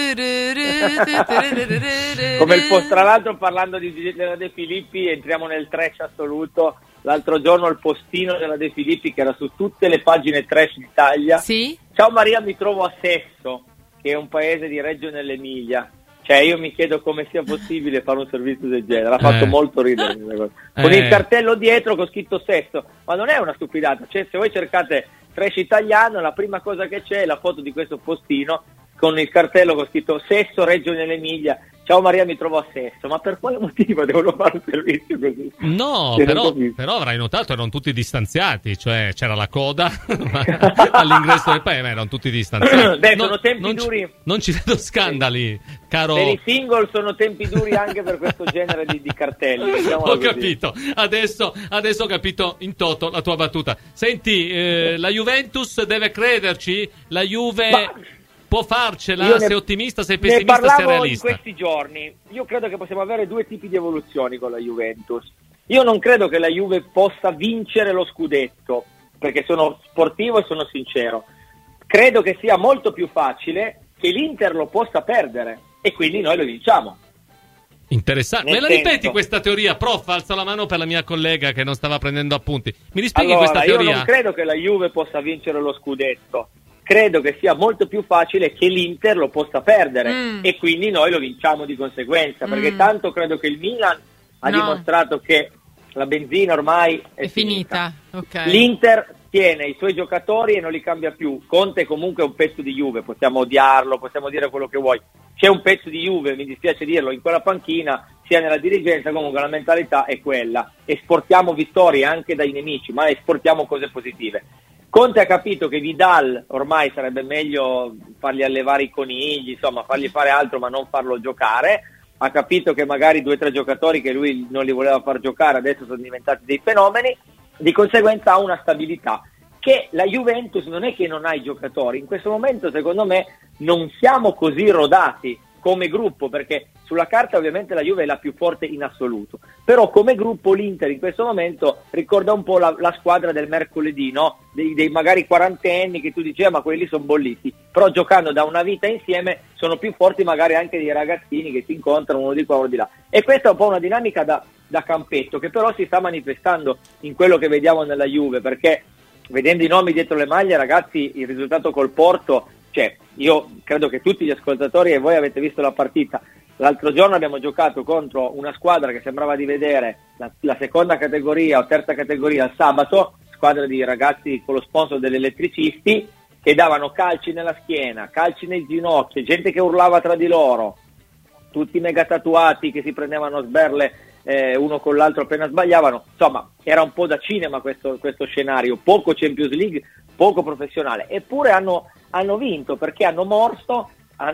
Come il post, tra l'altro, parlando della De Filippi, entriamo nel trash assoluto. L'altro giorno il postino della De Filippi, che era su tutte le pagine trash d'Italia. Sì? Ciao Maria, mi trovo a Sesso, che è un paese di Reggio nell'Emilia. Cioè io mi chiedo come sia possibile fare un servizio del genere. Ha fatto molto ridere con il cartello dietro con scritto Sesso, ma non è una stupidata. Cioè, se voi cercate trash italiano, la prima cosa che c'è è la foto di questo postino con il cartello con scritto Sesso, Reggio nell'Emilia. Ciao Maria, mi trovo a Sesso. Ma per quale motivo devono fare un servizio così? No, però avrai notato erano tutti distanziati, cioè c'era la coda all'ingresso del paese, ma erano tutti distanziati. Beh, sono tempi duri. Non ci vedo scandali, caro. Per i single sono tempi duri anche per questo genere di cartelli. Ho capito, adesso ho capito in toto la tua battuta. Senti, la Juventus deve crederci? La Juve può farcela? Sei ottimista, sei pessimista, sei realista? In questi giorni io credo che possiamo avere due tipi di evoluzioni con la Juventus. Io non credo che la Juve possa vincere lo scudetto, perché sono sportivo e sono sincero. Credo che sia molto più facile che l'Inter lo possa perdere e quindi noi lo vinciamo. Interessante. Me la ripeti questa teoria? Prof, alza la mano per la mia collega che non stava prendendo appunti. Mi rispieghi questa teoria? Io non credo che la Juve possa vincere lo scudetto. Credo che sia molto più facile che l'Inter lo possa perdere e quindi noi lo vinciamo di conseguenza, perché tanto credo che il Milan ha dimostrato che la benzina ormai è finita. Okay. L'Inter tiene i suoi giocatori e non li cambia più. Conte è comunque un pezzo di Juve, possiamo odiarlo, possiamo dire quello che vuoi. C'è un pezzo di Juve, mi dispiace dirlo, in quella panchina, sia nella dirigenza, comunque la mentalità è quella. Esportiamo vittorie anche dai nemici, ma esportiamo cose positive. Conte ha capito che Vidal ormai sarebbe meglio fargli allevare i conigli, insomma fargli fare altro ma non farlo giocare. Ha capito che magari 2 o 3 giocatori che lui non li voleva far giocare adesso sono diventati dei fenomeni, di conseguenza ha una stabilità che la Juventus non è che non ha i giocatori. In questo momento secondo me non siamo così rodati come gruppo, perché sulla carta ovviamente la Juve è la più forte in assoluto, però come gruppo l'Inter in questo momento ricorda un po' la squadra del mercoledì, no? Dei magari quarantenni che tu dicevi ma quelli sono bolliti, però giocando da una vita insieme sono più forti magari anche dei ragazzini che si incontrano uno di qua uno di là, e questa è un po' una dinamica da campetto che però si sta manifestando in quello che vediamo nella Juve, perché vedendo i nomi dietro le maglie, ragazzi, il risultato col Porto, cioè io credo che tutti gli ascoltatori e voi avete visto la partita. L'altro giorno abbiamo giocato contro una squadra che sembrava di vedere la seconda categoria o terza categoria il sabato, squadra di ragazzi con lo sponsor degli elettricisti che davano calci nella schiena, calci nei ginocchi, gente che urlava tra di loro, tutti mega tatuati che si prendevano sberle uno con l'altro appena sbagliavano. Insomma, era un po' da cinema questo scenario, poco Champions League, poco professionale, eppure hanno vinto perché hanno morso,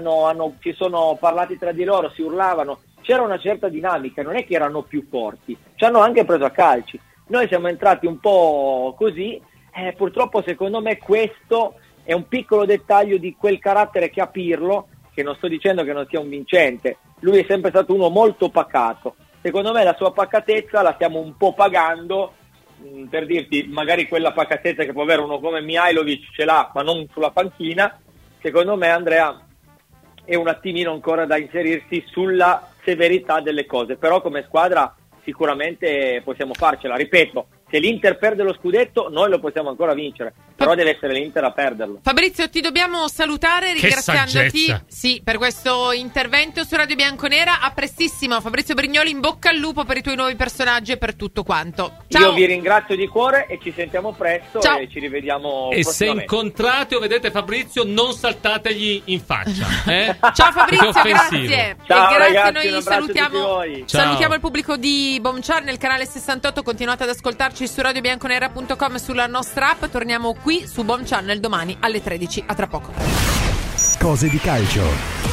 ci sono parlati tra di loro, si urlavano, c'era una certa dinamica, non è che erano più forti, ci hanno anche preso a calci. Noi siamo entrati un po' così, purtroppo secondo me questo è un piccolo dettaglio di quel carattere che ha Pirlo, che non sto dicendo che non sia un vincente, lui è sempre stato uno molto pacato. Secondo me la sua pacatezza la stiamo un po' pagando, per dirti, magari quella pacatezza che può avere uno come Mihajlovic ce l'ha, ma non sulla panchina. Secondo me, Andrea, è un attimino ancora da inserirsi sulla severità delle cose, però come squadra sicuramente possiamo farcela. Ripeto, se l'Inter perde lo scudetto noi lo possiamo ancora vincere, però deve essere l'Inter a perderlo. Fabrizio, ti dobbiamo salutare ringraziandoti per questo intervento su Radio Bianconera. A prestissimo, Fabrizio Brignoli, in bocca al lupo per i tuoi nuovi personaggi e per tutto quanto. Ciao. Io vi ringrazio di cuore e ci sentiamo presto. Ciao. E ci rivediamo e se incontrate o vedete Fabrizio non saltategli in faccia, Ciao Fabrizio, grazie. Ciao, e grazie, ragazzi, noi salutiamo il pubblico di Bom Channel, canale 68. Continuate ad ascoltarci su radiobianconera.com, sulla nostra app. Torniamo qui su Bom Channel domani alle 13. A tra poco. Cose di calcio.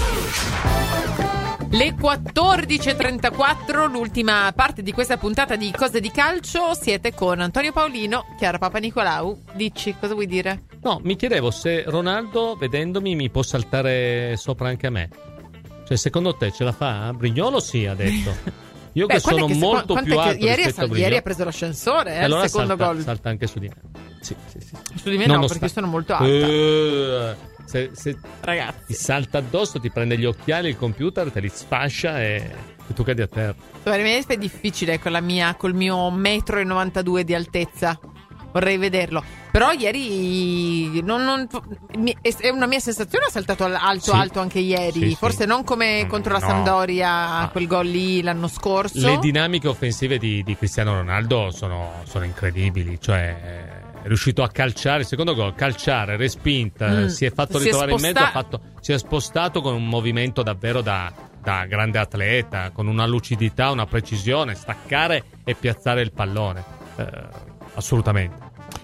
Le 14.34, l'ultima parte di questa puntata di Cose di Calcio. Siete con Antonio Paolino, Chiara Papanicolau. Dici, cosa vuoi dire? No, mi chiedevo se Ronaldo, vedendomi, mi può saltare sopra anche a me. Cioè, secondo te ce la fa? Brignolo sì, ha detto. Io che sono molto più alto rispetto a Brignolo. Ieri ha preso l'ascensore, allora il secondo gol. Salta anche su di me. Sì. Su di me no, perché sono molto alta. Se Ragazzi, ti salta addosso, ti prende gli occhiali, il computer, te li sfascia e tu cadi a terra. Per me è difficile col mio 1,92 m di altezza. Vorrei vederlo. Però ieri è una mia sensazione, ha saltato alto anche ieri. Forse non come contro la Sampdoria, quel gol lì l'anno scorso. Le dinamiche offensive di Cristiano Ronaldo sono incredibili. Cioè, è riuscito a calciare, il secondo gol, respinta, si è fatto ritrovare in mezzo, si è spostato con un movimento davvero da grande atleta, con una lucidità, una precisione, staccare e piazzare il pallone. Assolutamente.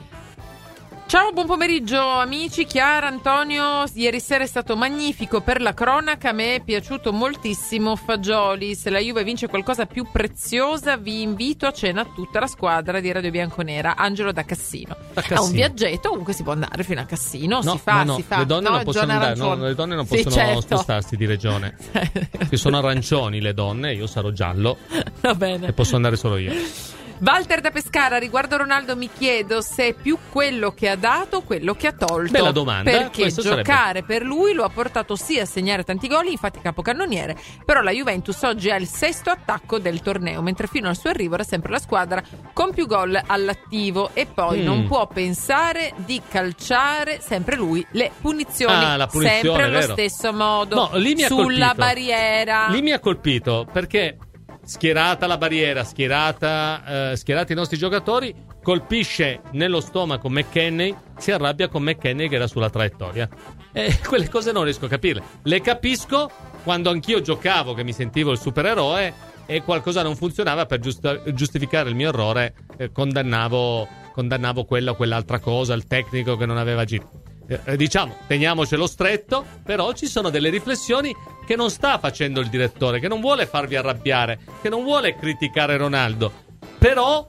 Ciao, buon pomeriggio amici, Chiara, Antonio. Ieri sera è stato magnifico per la cronaca, a me è piaciuto moltissimo Fagioli. Se la Juve vince qualcosa più preziosa vi invito a cena tutta la squadra di Radio Bianconera. Angelo da Cassino. A un viaggetto comunque si può andare fino a Cassino, si fa. Le donne non possono andare, le donne non possono spostarsi di regione. Che sono arancioni le donne, io sarò giallo. Va bene. E posso andare solo io. Walter da Pescara, riguardo Ronaldo mi chiedo se è più quello che ha dato o quello che ha tolto. Bella domanda. Perché giocare per lui lo ha portato sì a segnare tanti gol, infatti capocannoniere, però la Juventus oggi ha il 6° attacco del torneo, mentre fino al suo arrivo era sempre la squadra con più gol all'attivo e poi non può pensare di calciare sempre lui le punizioni, la punizione, sempre allo vero. Stesso modo, no, lì mi ha sulla colpito. Barriera. Lì mi ha colpito perché schierata la barriera, schierati i nostri giocatori, colpisce nello stomaco McKennie, si arrabbia con McKennie che era sulla traiettoria. E quelle cose non riesco a capirle. Le capisco quando anch'io giocavo, che mi sentivo il supereroe e qualcosa non funzionava, per giustificare il mio errore condannavo quella o quell'altra cosa, il tecnico che non aveva agito. Diciamo, teniamocelo stretto, però ci sono delle riflessioni che non sta facendo il direttore, che non vuole farvi arrabbiare, che non vuole criticare Ronaldo, però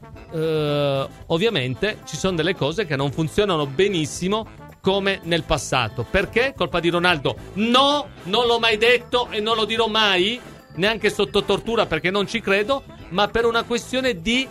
ovviamente ci sono delle cose che non funzionano benissimo come nel passato. Perché? Colpa di Ronaldo? No, non l'ho mai detto e non lo dirò mai, neanche sotto tortura, perché non ci credo, ma per una questione di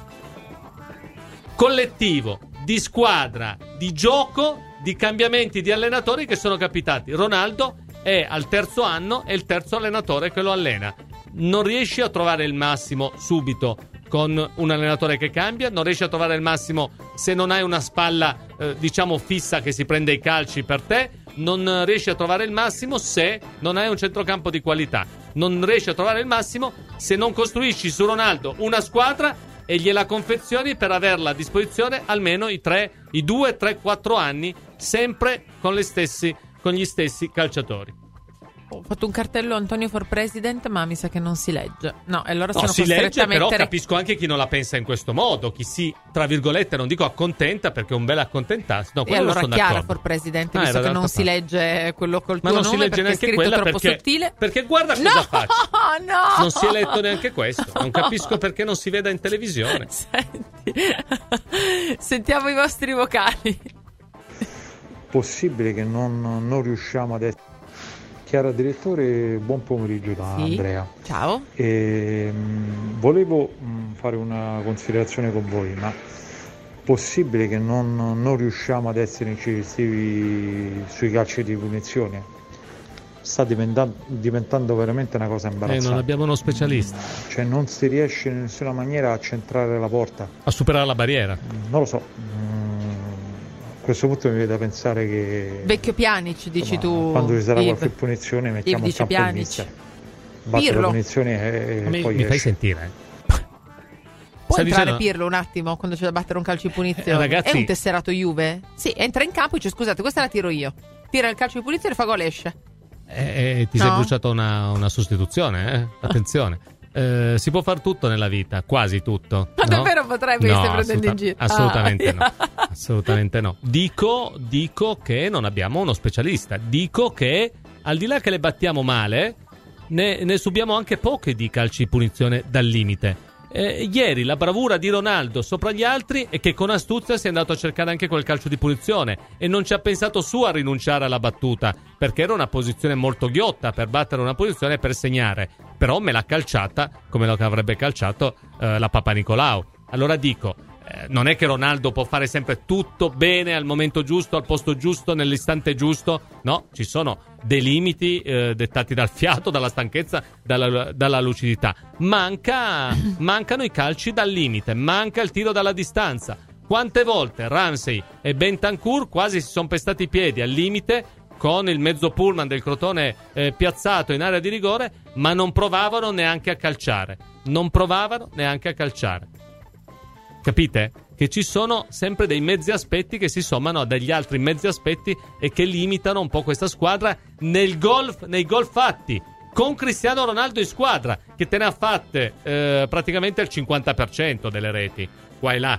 collettivo, di squadra, di gioco, di cambiamenti di allenatori che sono capitati. Ronaldo è al 3° anno, è il 3° allenatore che lo allena. Non riesci a trovare il massimo subito con un allenatore che cambia, non riesci a trovare il massimo se non hai una spalla fissa che si prende i calci per te, non riesci a trovare il massimo se non hai un centrocampo di qualità, non riesci a trovare il massimo se non costruisci su Ronaldo una squadra e gliela confezioni per averla a disposizione almeno i 2, 3, 4 anni, sempre con gli stessi calciatori. Ho fatto un cartello Antonio for President, ma mi sa che non si legge. No, e allora sono si legge, però capisco anche chi non la pensa in questo modo, chi si, tra virgolette, non dico accontenta, perché è un bel accontentarsi. No, e allora Chiara for President, visto che non si legge quello col tuo nome, si legge neanche quella troppo sottile. Perché guarda cosa faccio. No! Non si è letto neanche questo. Non capisco perché non si veda in televisione. Sentiamo i vostri vocali. Possibile che non riusciamo ad essere Chiara direttore, buon pomeriggio da Andrea. Ciao. Volevo fare una considerazione con voi, ma possibile che non riusciamo ad essere incisivi sui calci di punizione? Sta diventando veramente una cosa imbarazzante. Non abbiamo uno specialista. Cioè non si riesce in nessuna maniera a centrare la porta. A superare la barriera. Non lo so. A questo punto mi viene da pensare che... Vecchio Pjanic, dici tu. Quando ci sarà qualche punizione mettiamo il campo in mister. Batte la punizione e poi mi fai sentire. Può entrare Pirlo un attimo quando c'è da battere un calcio di punizione? Ragazzi... È un tesserato Juve? Sì, entra in campo e dice scusate, questa la tiro io. Tira il calcio di punizione e fa gol, esce. Ti sei bruciato una sostituzione, attenzione. Si può far tutto nella vita, quasi tutto. Ma davvero potrebbe essere prendendo in giro? Assolutamente no. Assolutamente no. Dico che non abbiamo uno specialista. Dico che al di là che le battiamo male, ne subiamo anche poche di calci di punizione dal limite. Ieri la bravura di Ronaldo sopra gli altri è che con astuzia si è andato a cercare anche quel calcio di punizione e non ci ha pensato su a rinunciare alla battuta, perché era una posizione molto ghiotta per battere una posizione e per segnare, però me l'ha calciata come lo avrebbe calciato la Papanicolau. Allora dico, non è che Ronaldo può fare sempre tutto bene al momento giusto, al posto giusto, nell'istante giusto. No, ci sono dei limiti dettati dal fiato, dalla stanchezza, dalla lucidità. Mancano i calci dal limite, manca il tiro dalla distanza. Quante volte Ramsey e Bentancur quasi si sono pestati i piedi al limite con il mezzo pullman del Crotone piazzato in area di rigore, ma non provavano neanche a calciare. Capite? Che ci sono sempre dei mezzi aspetti che si sommano a degli altri mezzi aspetti e che limitano un po' questa squadra nei gol fatti. Con Cristiano Ronaldo in squadra, che te ne ha fatte praticamente il 50% delle reti, qua e là.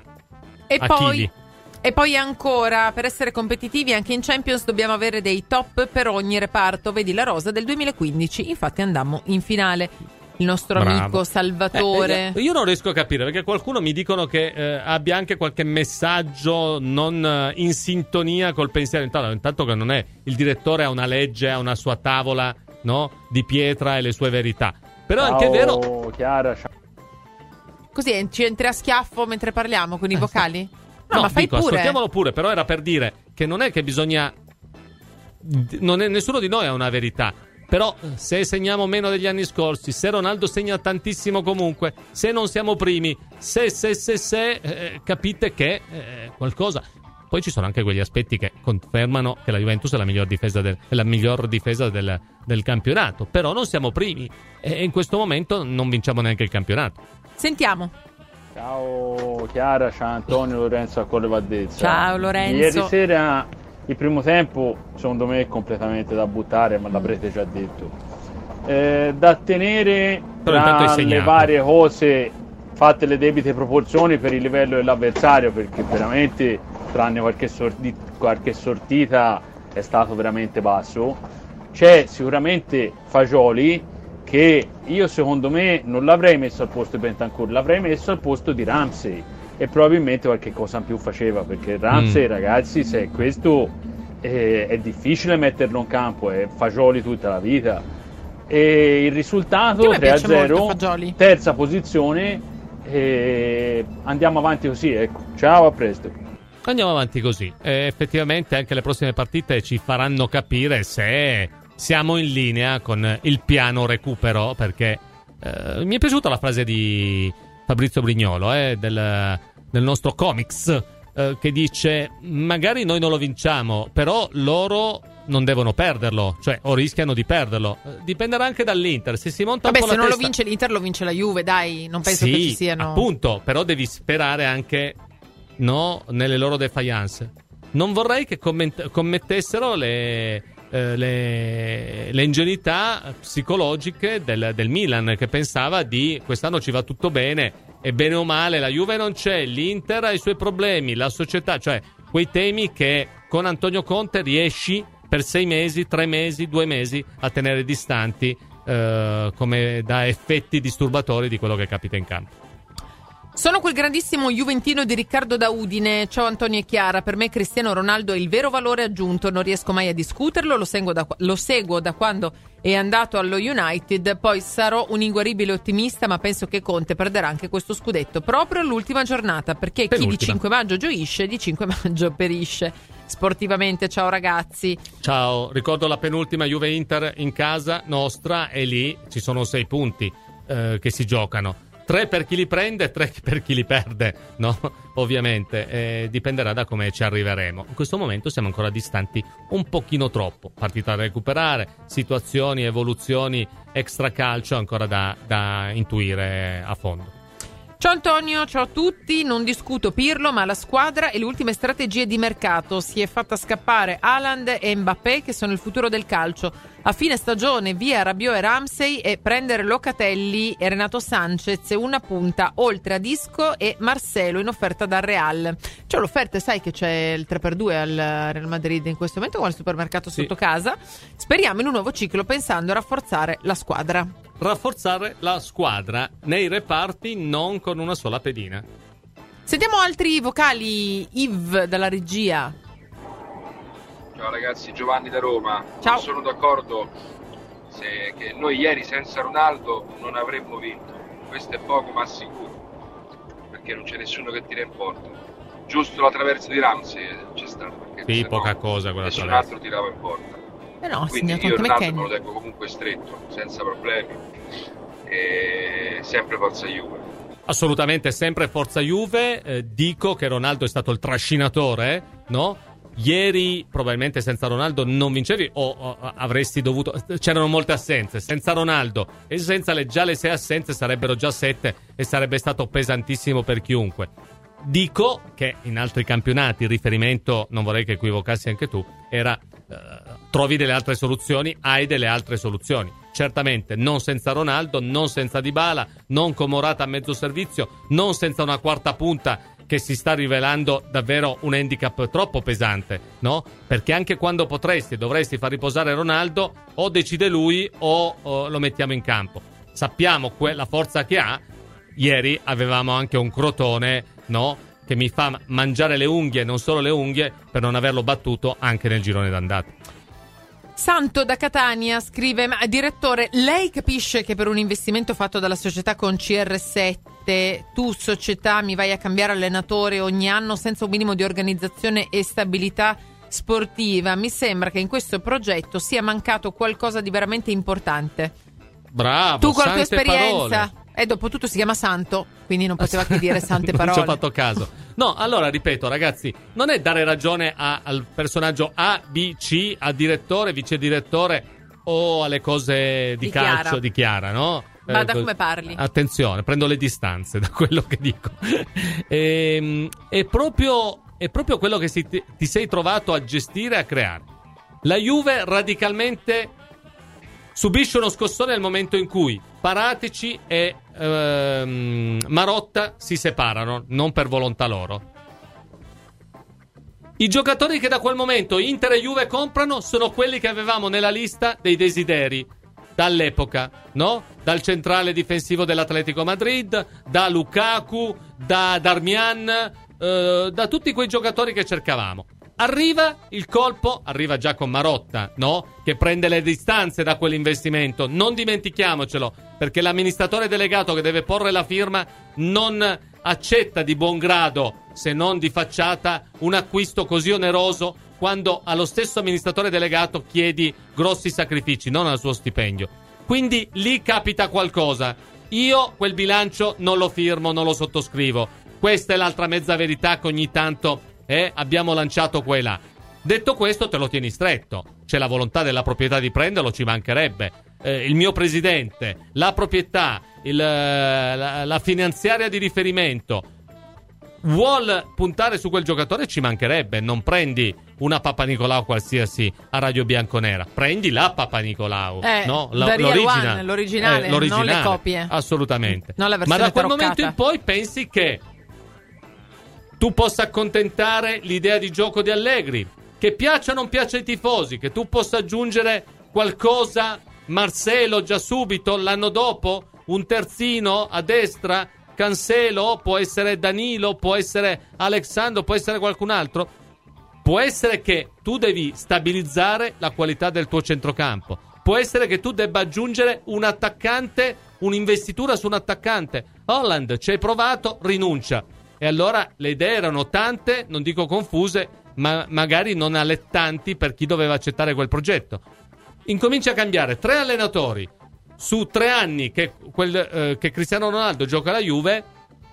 E poi ancora, per essere competitivi anche in Champions dobbiamo avere dei top per ogni reparto. Vedi la rosa del 2015, infatti andammo in finale. Il nostro amico Salvatore. Io non riesco a capire, perché qualcuno mi dicono che abbia anche qualche messaggio non in sintonia col pensiero. Intanto che non è il direttore, ha una legge, ha una sua tavola, no? Di pietra e le sue verità. Però è anche vero. Chiara, così ci entri a schiaffo mentre parliamo con i vocali? No, ma fai dico, pure. Ascoltiamolo pure, però era per dire che non è che bisogna. Nessuno di noi ha una verità. Però se segniamo meno degli anni scorsi, se Ronaldo segna tantissimo comunque, se non siamo primi, capite che qualcosa. Poi ci sono anche quegli aspetti che confermano che la Juventus è la miglior difesa del campionato. Però non siamo primi e in questo momento non vinciamo neanche il campionato. Sentiamo. Ciao Chiara, ciao Antonio, Lorenzo a Colle Valdezza. Ciao Lorenzo. Ieri sera il primo tempo secondo me è completamente da buttare, ma l'avrete già detto. Da tenere tra le varie cose fatte le debite proporzioni per il livello dell'avversario, perché veramente tranne qualche sortita è stato veramente basso. C'è sicuramente Fagioli, che io secondo me non l'avrei messo al posto di Bentancur, l'avrei messo al posto di Ramsey e probabilmente qualche cosa in più faceva, perché Ramsey ragazzi, se questo è difficile metterlo in campo, è Fagioli tutta la vita. E il risultato 3-0, terza posizione, andiamo avanti così, ecco. Ciao, a presto. Andiamo avanti così. Effettivamente anche le prossime partite ci faranno capire se siamo in linea con il piano recupero, perché mi è piaciuta la frase di Fabrizio Brignolo del nostro comics, che dice magari noi non lo vinciamo, però loro non devono perderlo, cioè o rischiano di perderlo. Dipenderà anche dall'Inter, se si monta un po' la testa. Se non lo vince l'Inter lo vince la Juve, dai, non penso che ci siano. Appunto, però devi sperare anche nelle loro defiance. Non vorrei che commettessero le ingenuità psicologiche del Milan, che pensava di quest'anno ci va tutto bene e bene o male la Juve non c'è, l'Inter ha i suoi problemi, la società, cioè quei temi che con Antonio Conte riesci per 6 mesi, 3 mesi, 2 mesi a tenere distanti come da effetti disturbatori di quello che capita in campo. Sono quel grandissimo juventino di Riccardo da Udine. Ciao Antonio e Chiara, per me Cristiano Ronaldo è il vero valore aggiunto, non riesco mai a discuterlo, lo seguo da quando è andato allo United, poi sarò un inguaribile ottimista, ma penso che Conte perderà anche questo scudetto proprio all'ultima giornata, perché chi di 5 maggio gioisce, di 5 maggio perisce. Sportivamente, ciao ragazzi. Ciao, ricordo la penultima Juve-Inter in casa nostra e lì ci sono 6 punti che si giocano. 3 per chi li prende, 3 per chi li perde, no? Ovviamente dipenderà da come ci arriveremo. In questo momento siamo ancora distanti un pochino troppo. Partita da recuperare, situazioni, evoluzioni extracalcio ancora da intuire a fondo. Ciao Antonio, ciao a tutti, non discuto Pirlo, ma la squadra e le ultime strategie di mercato. Si è fatta scappare Haaland e Mbappé, che sono il futuro del calcio. A fine stagione via Rabiot e Ramsey e prendere Locatelli e Renato Sanchez, una punta oltre a Isco e Marcelo in offerta dal Real. Cioè l'offerta, sai che c'è il 3x2 al Real Madrid in questo momento con il supermercato sotto casa. Speriamo in un nuovo ciclo pensando a rafforzare la squadra. Rafforzare la squadra nei reparti, non con una sola pedina. Sentiamo altri vocali. Yves dalla regia. Ciao ragazzi, Giovanni da Roma. Ciao. Sono d'accordo che noi ieri senza Ronaldo non avremmo vinto. Questo è poco ma sicuro, perché non c'è nessuno che tira in porta. Giusto la traversa di Ramsey c'è stato, sì, poca cosa quella nessun traversa. altro tirava in porta. No, quindi io Ronaldo me lo tengo comunque stretto, senza problemi, e sempre forza Juve. Assolutamente sempre forza Juve. Dico che Ronaldo è stato il trascinatore, no? Ieri probabilmente senza Ronaldo non vincevi o avresti dovuto... C'erano molte assenze. Senza Ronaldo e senza già le 6 assenze sarebbero già 7 e sarebbe stato pesantissimo per chiunque. Dico che in altri campionati il riferimento, non vorrei che equivocassi anche tu, era trovi delle altre soluzioni, hai delle altre soluzioni. Certamente non senza Ronaldo, non senza Dybala, non con Morata a mezzo servizio, non senza una quarta punta che si sta rivelando davvero un handicap troppo pesante, no? Perché anche quando potresti e dovresti far riposare Ronaldo, o decide lui o lo mettiamo in campo. Sappiamo la forza che ha. Ieri avevamo anche un Crotone, no? Che mi fa mangiare le unghie, non solo le unghie, per non averlo battuto anche nel girone d'andata. Santo da Catania scrive: ma direttore, lei capisce che per un investimento fatto dalla società con CR7 tu società mi vai a cambiare allenatore ogni anno senza un minimo di organizzazione e stabilità sportiva? Mi sembra che in questo progetto sia mancato qualcosa di veramente importante. Bravo, tu con la tua esperienza parole. E dopo tutto si chiama Santo, quindi non poteva che dire sante parole. Non ci ho fatto caso. No, allora ripeto ragazzi, non è dare ragione al personaggio A, B, C, al direttore, vice direttore o alle cose di calcio Chiara. Di Chiara, no? Ma da come parli? Attenzione, prendo le distanze da quello che dico. È proprio quello che ti sei trovato a gestire e a creare. La Juve radicalmente subisce uno scossone nel momento in cui Paratici e Marotta si separano, non per volontà loro. I giocatori che da quel momento Inter e Juve comprano sono quelli che avevamo nella lista dei desideri dall'epoca, no? Dal centrale difensivo dell'Atletico Madrid, da Lukaku, da Darmian, da tutti quei giocatori che cercavamo. Arriva il colpo, arriva già con Marotta, no? Che prende le distanze da quell'investimento. Non dimentichiamocelo, perché l'amministratore delegato che deve porre la firma non accetta di buon grado, se non di facciata, un acquisto così oneroso quando allo stesso amministratore delegato chiedi grossi sacrifici, non al suo stipendio. Quindi lì capita qualcosa. Io quel bilancio non lo firmo, non lo sottoscrivo. Questa è l'altra mezza verità che ogni tanto abbiamo lanciato qua e là. Detto questo, te lo tieni stretto. C'è la volontà della proprietà di prenderlo, ci mancherebbe. Il mio presidente, la proprietà, la finanziaria di riferimento vuol puntare su quel giocatore, ci mancherebbe. Non prendi una Papanicolau qualsiasi a Radio Bianconera, prendi la Papanicolau, no? L'originale, non le copie. Assolutamente. Non la ma da quel taroccata. momento in poi pensi che tu possa accontentare l'idea di gioco di Allegri, che piaccia o non piaccia ai tifosi, che tu possa aggiungere qualcosa, Marcelo già subito, l'anno dopo, un terzino a destra, Cancelo, può essere Danilo, può essere Alexandro, può essere qualcun altro. Può essere che tu devi stabilizzare la qualità del tuo centrocampo. Può essere che tu debba aggiungere un attaccante, un'investitura su un attaccante. Haaland ci hai provato, rinuncia. E allora le idee erano tante, non dico confuse, ma magari non allettanti per chi doveva accettare quel progetto. Incomincia a cambiare 3 allenatori su 3 anni che Cristiano Ronaldo gioca alla Juve,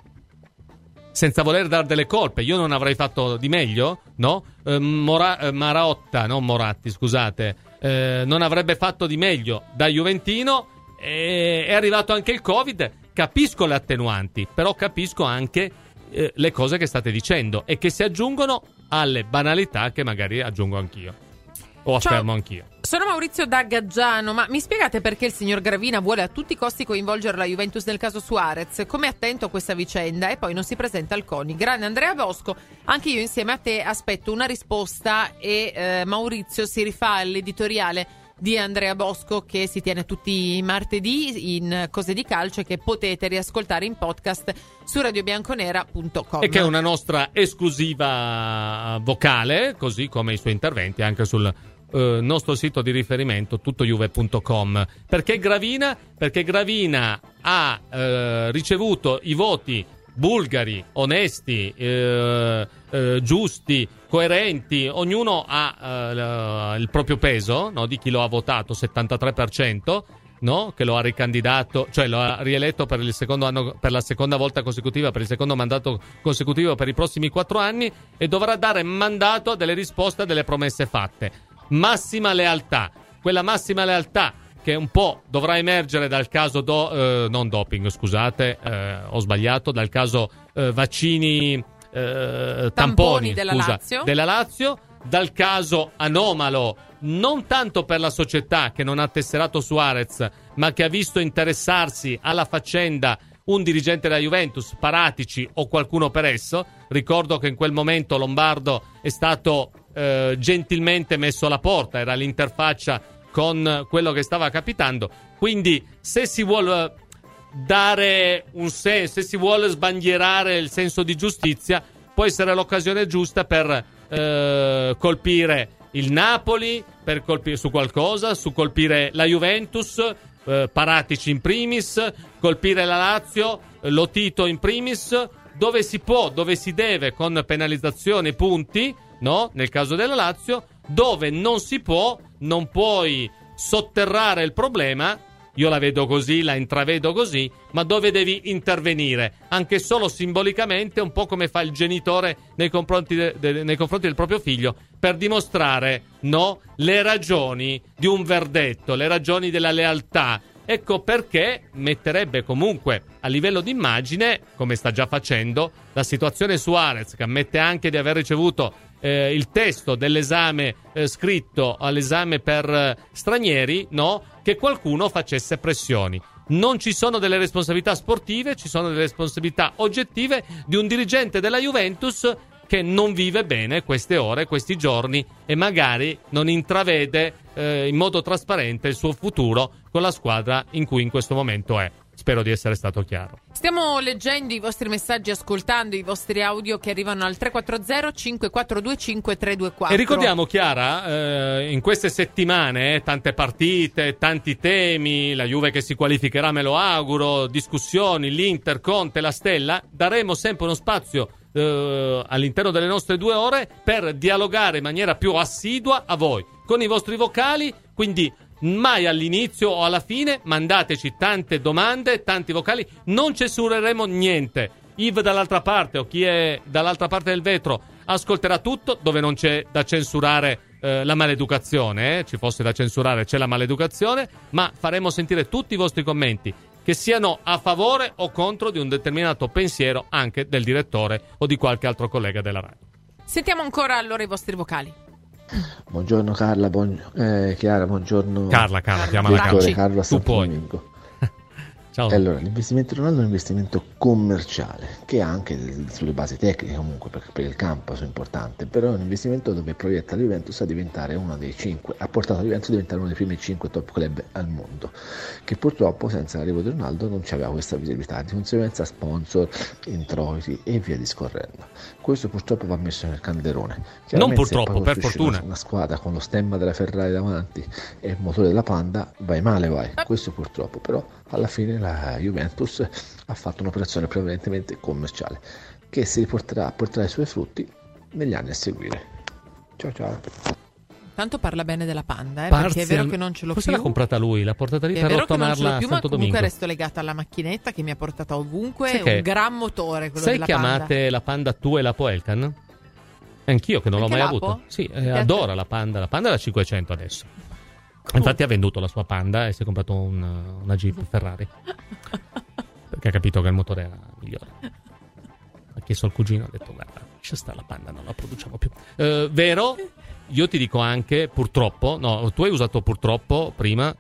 senza voler dare delle colpe. Io non avrei fatto di meglio, no? Marotta, non Moratti, scusate, non avrebbe fatto di meglio da juventino. È arrivato anche il Covid. Capisco le attenuanti, però capisco anche le cose che state dicendo e che si aggiungono alle banalità che magari aggiungo anch'io o affermo anch'io. Sono Maurizio da Gaggiano, ma mi spiegate perché il signor Gravina vuole a tutti i costi coinvolgere la Juventus nel caso Suarez? Come attento a questa vicenda e poi non si presenta al CONI? Grande Andrea Bosco, anche io insieme a te aspetto una risposta e Maurizio si rifà all'editoriale di Andrea Bosco che si tiene tutti i martedì in Cose di Calcio e che potete riascoltare in podcast su radiobianconera.com. E che è una nostra esclusiva vocale, così come i suoi interventi anche sul nostro sito di riferimento tuttojuve.com. Perché Gravina? Perché Gravina ha ricevuto i voti bulgari, onesti, giusti, coerenti, ognuno ha il proprio peso, no? Di chi lo ha votato, 73%, no? Che lo ha ricandidato, cioè lo ha rieletto per il secondo anno, per la seconda volta consecutiva, per il secondo mandato consecutivo per i prossimi 4 anni, e dovrà dare mandato a delle risposte a delle promesse fatte. Massima lealtà, quella massima lealtà che un po' dovrà emergere dal caso non doping, scusate, ho sbagliato, dal caso vaccini tamponi della Lazio, dal caso anomalo non tanto per la società che non ha tesserato Suarez, ma che ha visto interessarsi alla faccenda un dirigente della Juventus, Paratici o qualcuno per esso. Ricordo che in quel momento Lombardo è stato gentilmente messo alla porta, era l'interfaccia con quello che stava capitando. Quindi se si vuole dare un senso, se si vuole sbandierare il senso di giustizia, può essere l'occasione giusta per colpire il Napoli, per colpire su qualcosa, su colpire la Juventus, Paratici in primis, colpire la Lazio, Lotito in primis, dove si può, dove si deve, con penalizzazioni e punti, no? Nel caso della Lazio, dove non si può, non puoi sotterrare il problema, io la vedo così, la intravedo così, ma dove devi intervenire, anche solo simbolicamente, un po' come fa il genitore nei confronti del proprio figlio, per dimostrare, no, le ragioni di un verdetto, le ragioni della lealtà. Ecco perché metterebbe comunque a livello di immagine, come sta già facendo, la situazione Suarez, che ammette anche di aver ricevuto il testo dell'esame scritto all'esame per stranieri, no? Che qualcuno facesse pressioni. Non ci sono delle responsabilità sportive, ci sono delle responsabilità oggettive di un dirigente della Juventus che non vive bene queste ore, questi giorni, e magari non intravede in modo trasparente il suo futuro con la squadra in cui in questo momento è. Spero di essere stato chiaro. Stiamo leggendo i vostri messaggi, ascoltando i vostri audio che arrivano al 340-5425-324. E ricordiamo, Chiara, in queste settimane tante partite, tanti temi, la Juve che si qualificherà, me lo auguro, discussioni, l'Inter, Conte, la Stella. Daremo sempre uno spazio all'interno delle nostre 2 ore per dialogare in maniera più assidua a voi, con i vostri vocali, quindi mai all'inizio o alla fine, mandateci tante domande, tanti vocali, non censureremo niente. Yves dall'altra parte o chi è dall'altra parte del vetro ascolterà tutto, dove non c'è da censurare la maleducazione, ci fosse da censurare c'è la maleducazione, ma faremo sentire tutti i vostri commenti, che siano a favore o contro di un determinato pensiero anche del direttore o di qualche altro collega della radio. Sentiamo ancora allora i vostri vocali. Buongiorno Carla, Chiara, buongiorno Carla, chiamala Carla. Carlo a Santo Domingo. Ciao. Allora, l'investimento Ronaldo è un investimento commerciale che ha anche sulle basi tecniche comunque per il campo sono importanti, però è un investimento dove proietta la Juventus a diventare uno dei 5, ha portato la Juventus a diventare uno dei primi 5 top club al mondo, che purtroppo senza l'arrivo di Ronaldo non c'aveva questa visibilità, di conseguenza sponsor, introiti e via discorrendo. Questo purtroppo va messo nel calderone. Non purtroppo, per fortuna. Una squadra con lo stemma della Ferrari davanti e il motore della Panda, vai male vai, questo purtroppo, però alla fine la Juventus ha fatto un'operazione prevalentemente commerciale che si porterà i suoi frutti negli anni a seguire. Ciao. Tanto parla bene della Panda, perché è vero che non ce l'ho più. Forse l'ha comprata lui, l'ha portata lì per rottonarla a Santo Domingo. Comunque resto legata alla macchinetta che mi ha portato ovunque, un gran motore quello della Panda. Sai chiamate la Panda tu e la Poelcan? Anch'io che non l'ho mai avuto. Sì, adora la Panda è la 500 adesso. Infatti ha venduto la sua Panda e si è comprato una Jeep Ferrari perché ha capito che il motore era migliore. Ha chiesto al cugino, ha detto guarda, lascia stare la Panda, non la produciamo più. Vero? Io ti dico anche purtroppo, no, tu hai usato purtroppo prima,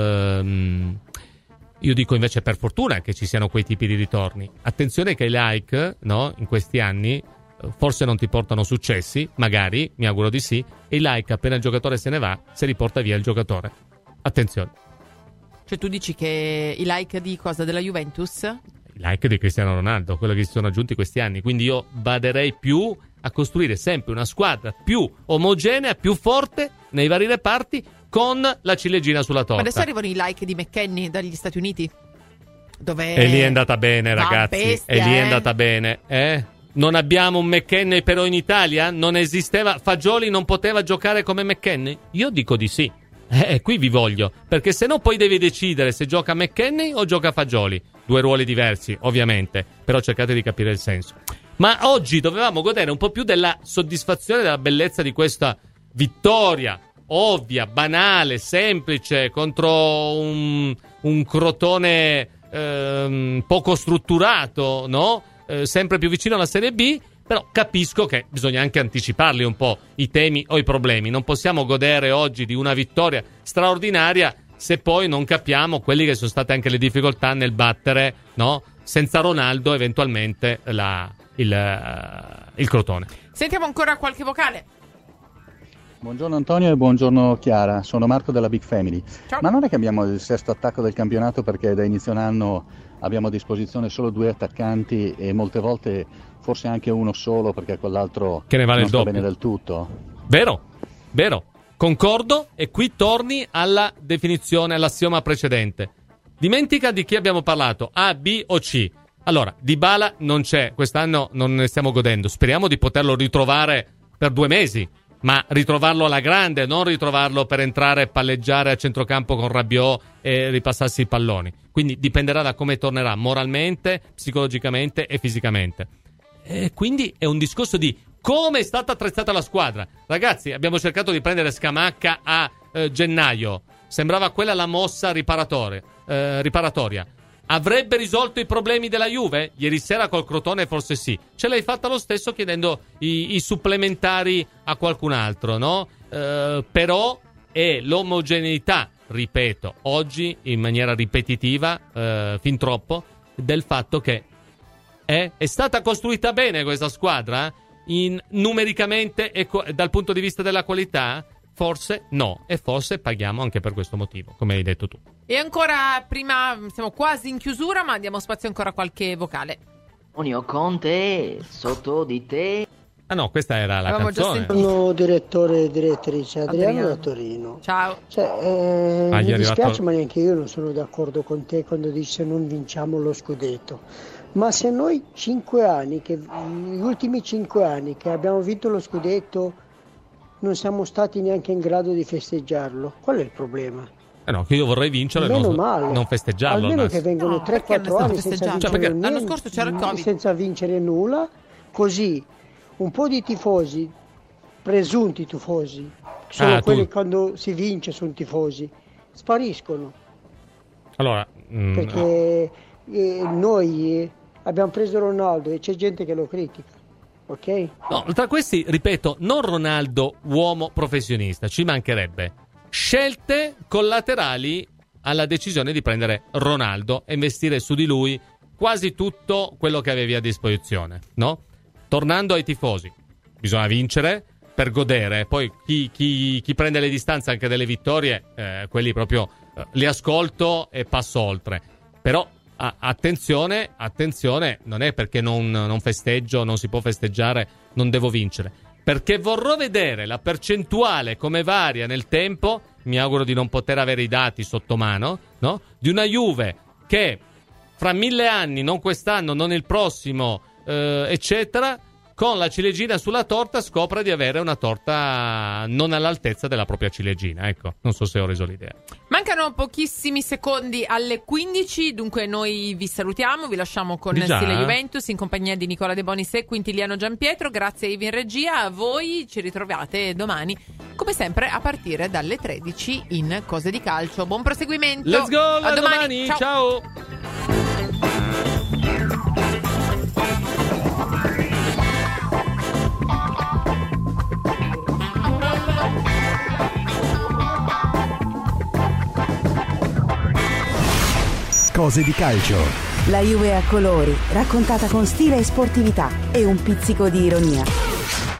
io dico invece per fortuna che ci siano quei tipi di ritorni. Attenzione che i like, no, in questi anni forse non ti portano successi, magari, mi auguro di sì, e i like appena il giocatore se ne va, se li porta via il giocatore. Attenzione. Cioè tu dici che i like di cosa? Della Juventus? I like di Cristiano Ronaldo, quello che si sono aggiunti questi anni, quindi io baderei più a costruire sempre una squadra più omogenea, più forte nei vari reparti, con la ciliegina sulla torta. Ma adesso arrivano i like di McKennie dagli Stati Uniti, dove e lì è andata bene, ragazzi, bestia, e lì è andata bene, Non abbiamo un McKennie però in Italia? Non esisteva? Fagioli non poteva giocare come McKennie? Io dico di sì. Qui vi voglio, perché se no poi devi decidere se gioca McKennie o gioca Fagioli. 2 ruoli diversi, ovviamente, però cercate di capire il senso. Ma oggi dovevamo godere un po' più della soddisfazione, della bellezza di questa vittoria ovvia, banale, semplice contro un Crotone poco strutturato, no? Sempre più vicino alla Serie B, però capisco che bisogna anche anticiparli un po' i temi o i problemi. Non possiamo godere oggi di una vittoria straordinaria se poi non capiamo quelli che sono state anche le difficoltà nel battere, no? Senza Ronaldo eventualmente il Crotone. Sentiamo ancora qualche vocale. Buongiorno Antonio e buongiorno Chiara, sono Marco della Big Family. Ciao. Ma non è che abbiamo il sesto attacco del campionato perché da inizio anno abbiamo a disposizione solo 2 attaccanti e molte volte forse anche uno solo perché quell'altro che ne vale non il sta doppio. Bene del tutto. Vero, concordo, e qui torni alla definizione, all'assioma precedente. Dimentica di chi abbiamo parlato, A, B o C. Allora, Dybala non c'è, quest'anno non ne stiamo godendo, speriamo di poterlo ritrovare per 2 mesi, ma ritrovarlo alla grande, non ritrovarlo per entrare e palleggiare a centrocampo con Rabiot e ripassarsi i palloni. Quindi dipenderà da come tornerà moralmente, psicologicamente e fisicamente. E quindi è un discorso di come è stata attrezzata la squadra. Ragazzi, abbiamo cercato di prendere Scamacca a gennaio, sembrava quella la mossa riparatoria. Avrebbe risolto i problemi della Juve? Ieri sera col Crotone forse sì. Ce l'hai fatta lo stesso chiedendo i supplementari a qualcun altro, no? Però è l'omogeneità, ripeto, oggi in maniera ripetitiva, fin troppo, del fatto che è stata costruita bene questa squadra? Numericamente e dal punto di vista della qualità? Forse no, e forse paghiamo anche per questo motivo, come hai detto tu. E ancora, prima siamo quasi in chiusura, ma diamo spazio ancora a qualche vocale. Antonio Conte, sotto di te. Ah no, questa era la canzone. Sono direttore e direttrice Adriano da Torino. Ciao. Mi dispiace, ma neanche io non sono d'accordo con te quando dici non vinciamo lo scudetto. Ma se noi 5 anni, gli ultimi 5 anni che abbiamo vinto lo scudetto, non siamo stati neanche in grado di festeggiarlo, qual è il problema? No, che io vorrei vincere e non festeggiarlo. Almeno che vengono 3-4 anni l'anno scorso c'era il Covid. Senza vincere nulla, così un po' di tifosi, presunti tifosi, sono quelli che quando si vince sono tifosi, spariscono. Allora, perché noi abbiamo preso Ronaldo e c'è gente che lo critica. Ok? No, tra questi, ripeto, non Ronaldo uomo professionista, ci mancherebbe. Scelte collaterali alla decisione di prendere Ronaldo e investire su di lui quasi tutto quello che avevi a disposizione, no? Tornando ai tifosi, bisogna vincere per godere. Poi chi prende le distanze anche delle vittorie, quelli proprio li ascolto e passo oltre. Però attenzione, non è perché non festeggio, non si può festeggiare, non devo vincere, perché vorrò vedere la percentuale come varia nel tempo. Mi auguro di non poter avere i dati sotto mano, no? Di una Juve che fra 1000 anni, non quest'anno, non il prossimo, eccetera, con la ciliegina sulla torta scopre di avere una torta non all'altezza della propria ciliegina. Ecco, non so se ho reso l'idea. Mancano pochissimi secondi alle 15, dunque noi vi salutiamo, vi lasciamo con Stile Juventus in compagnia di Nicola De Bonis e Quintiliano Giampietro. Grazie a Ivi in regia, a voi ci ritrovate domani come sempre a partire dalle 13 in Cose di Calcio. Buon proseguimento. Let's go, a domani. Ciao. Cose di Calcio. La Juve a colori, raccontata con stile e sportività e un pizzico di ironia.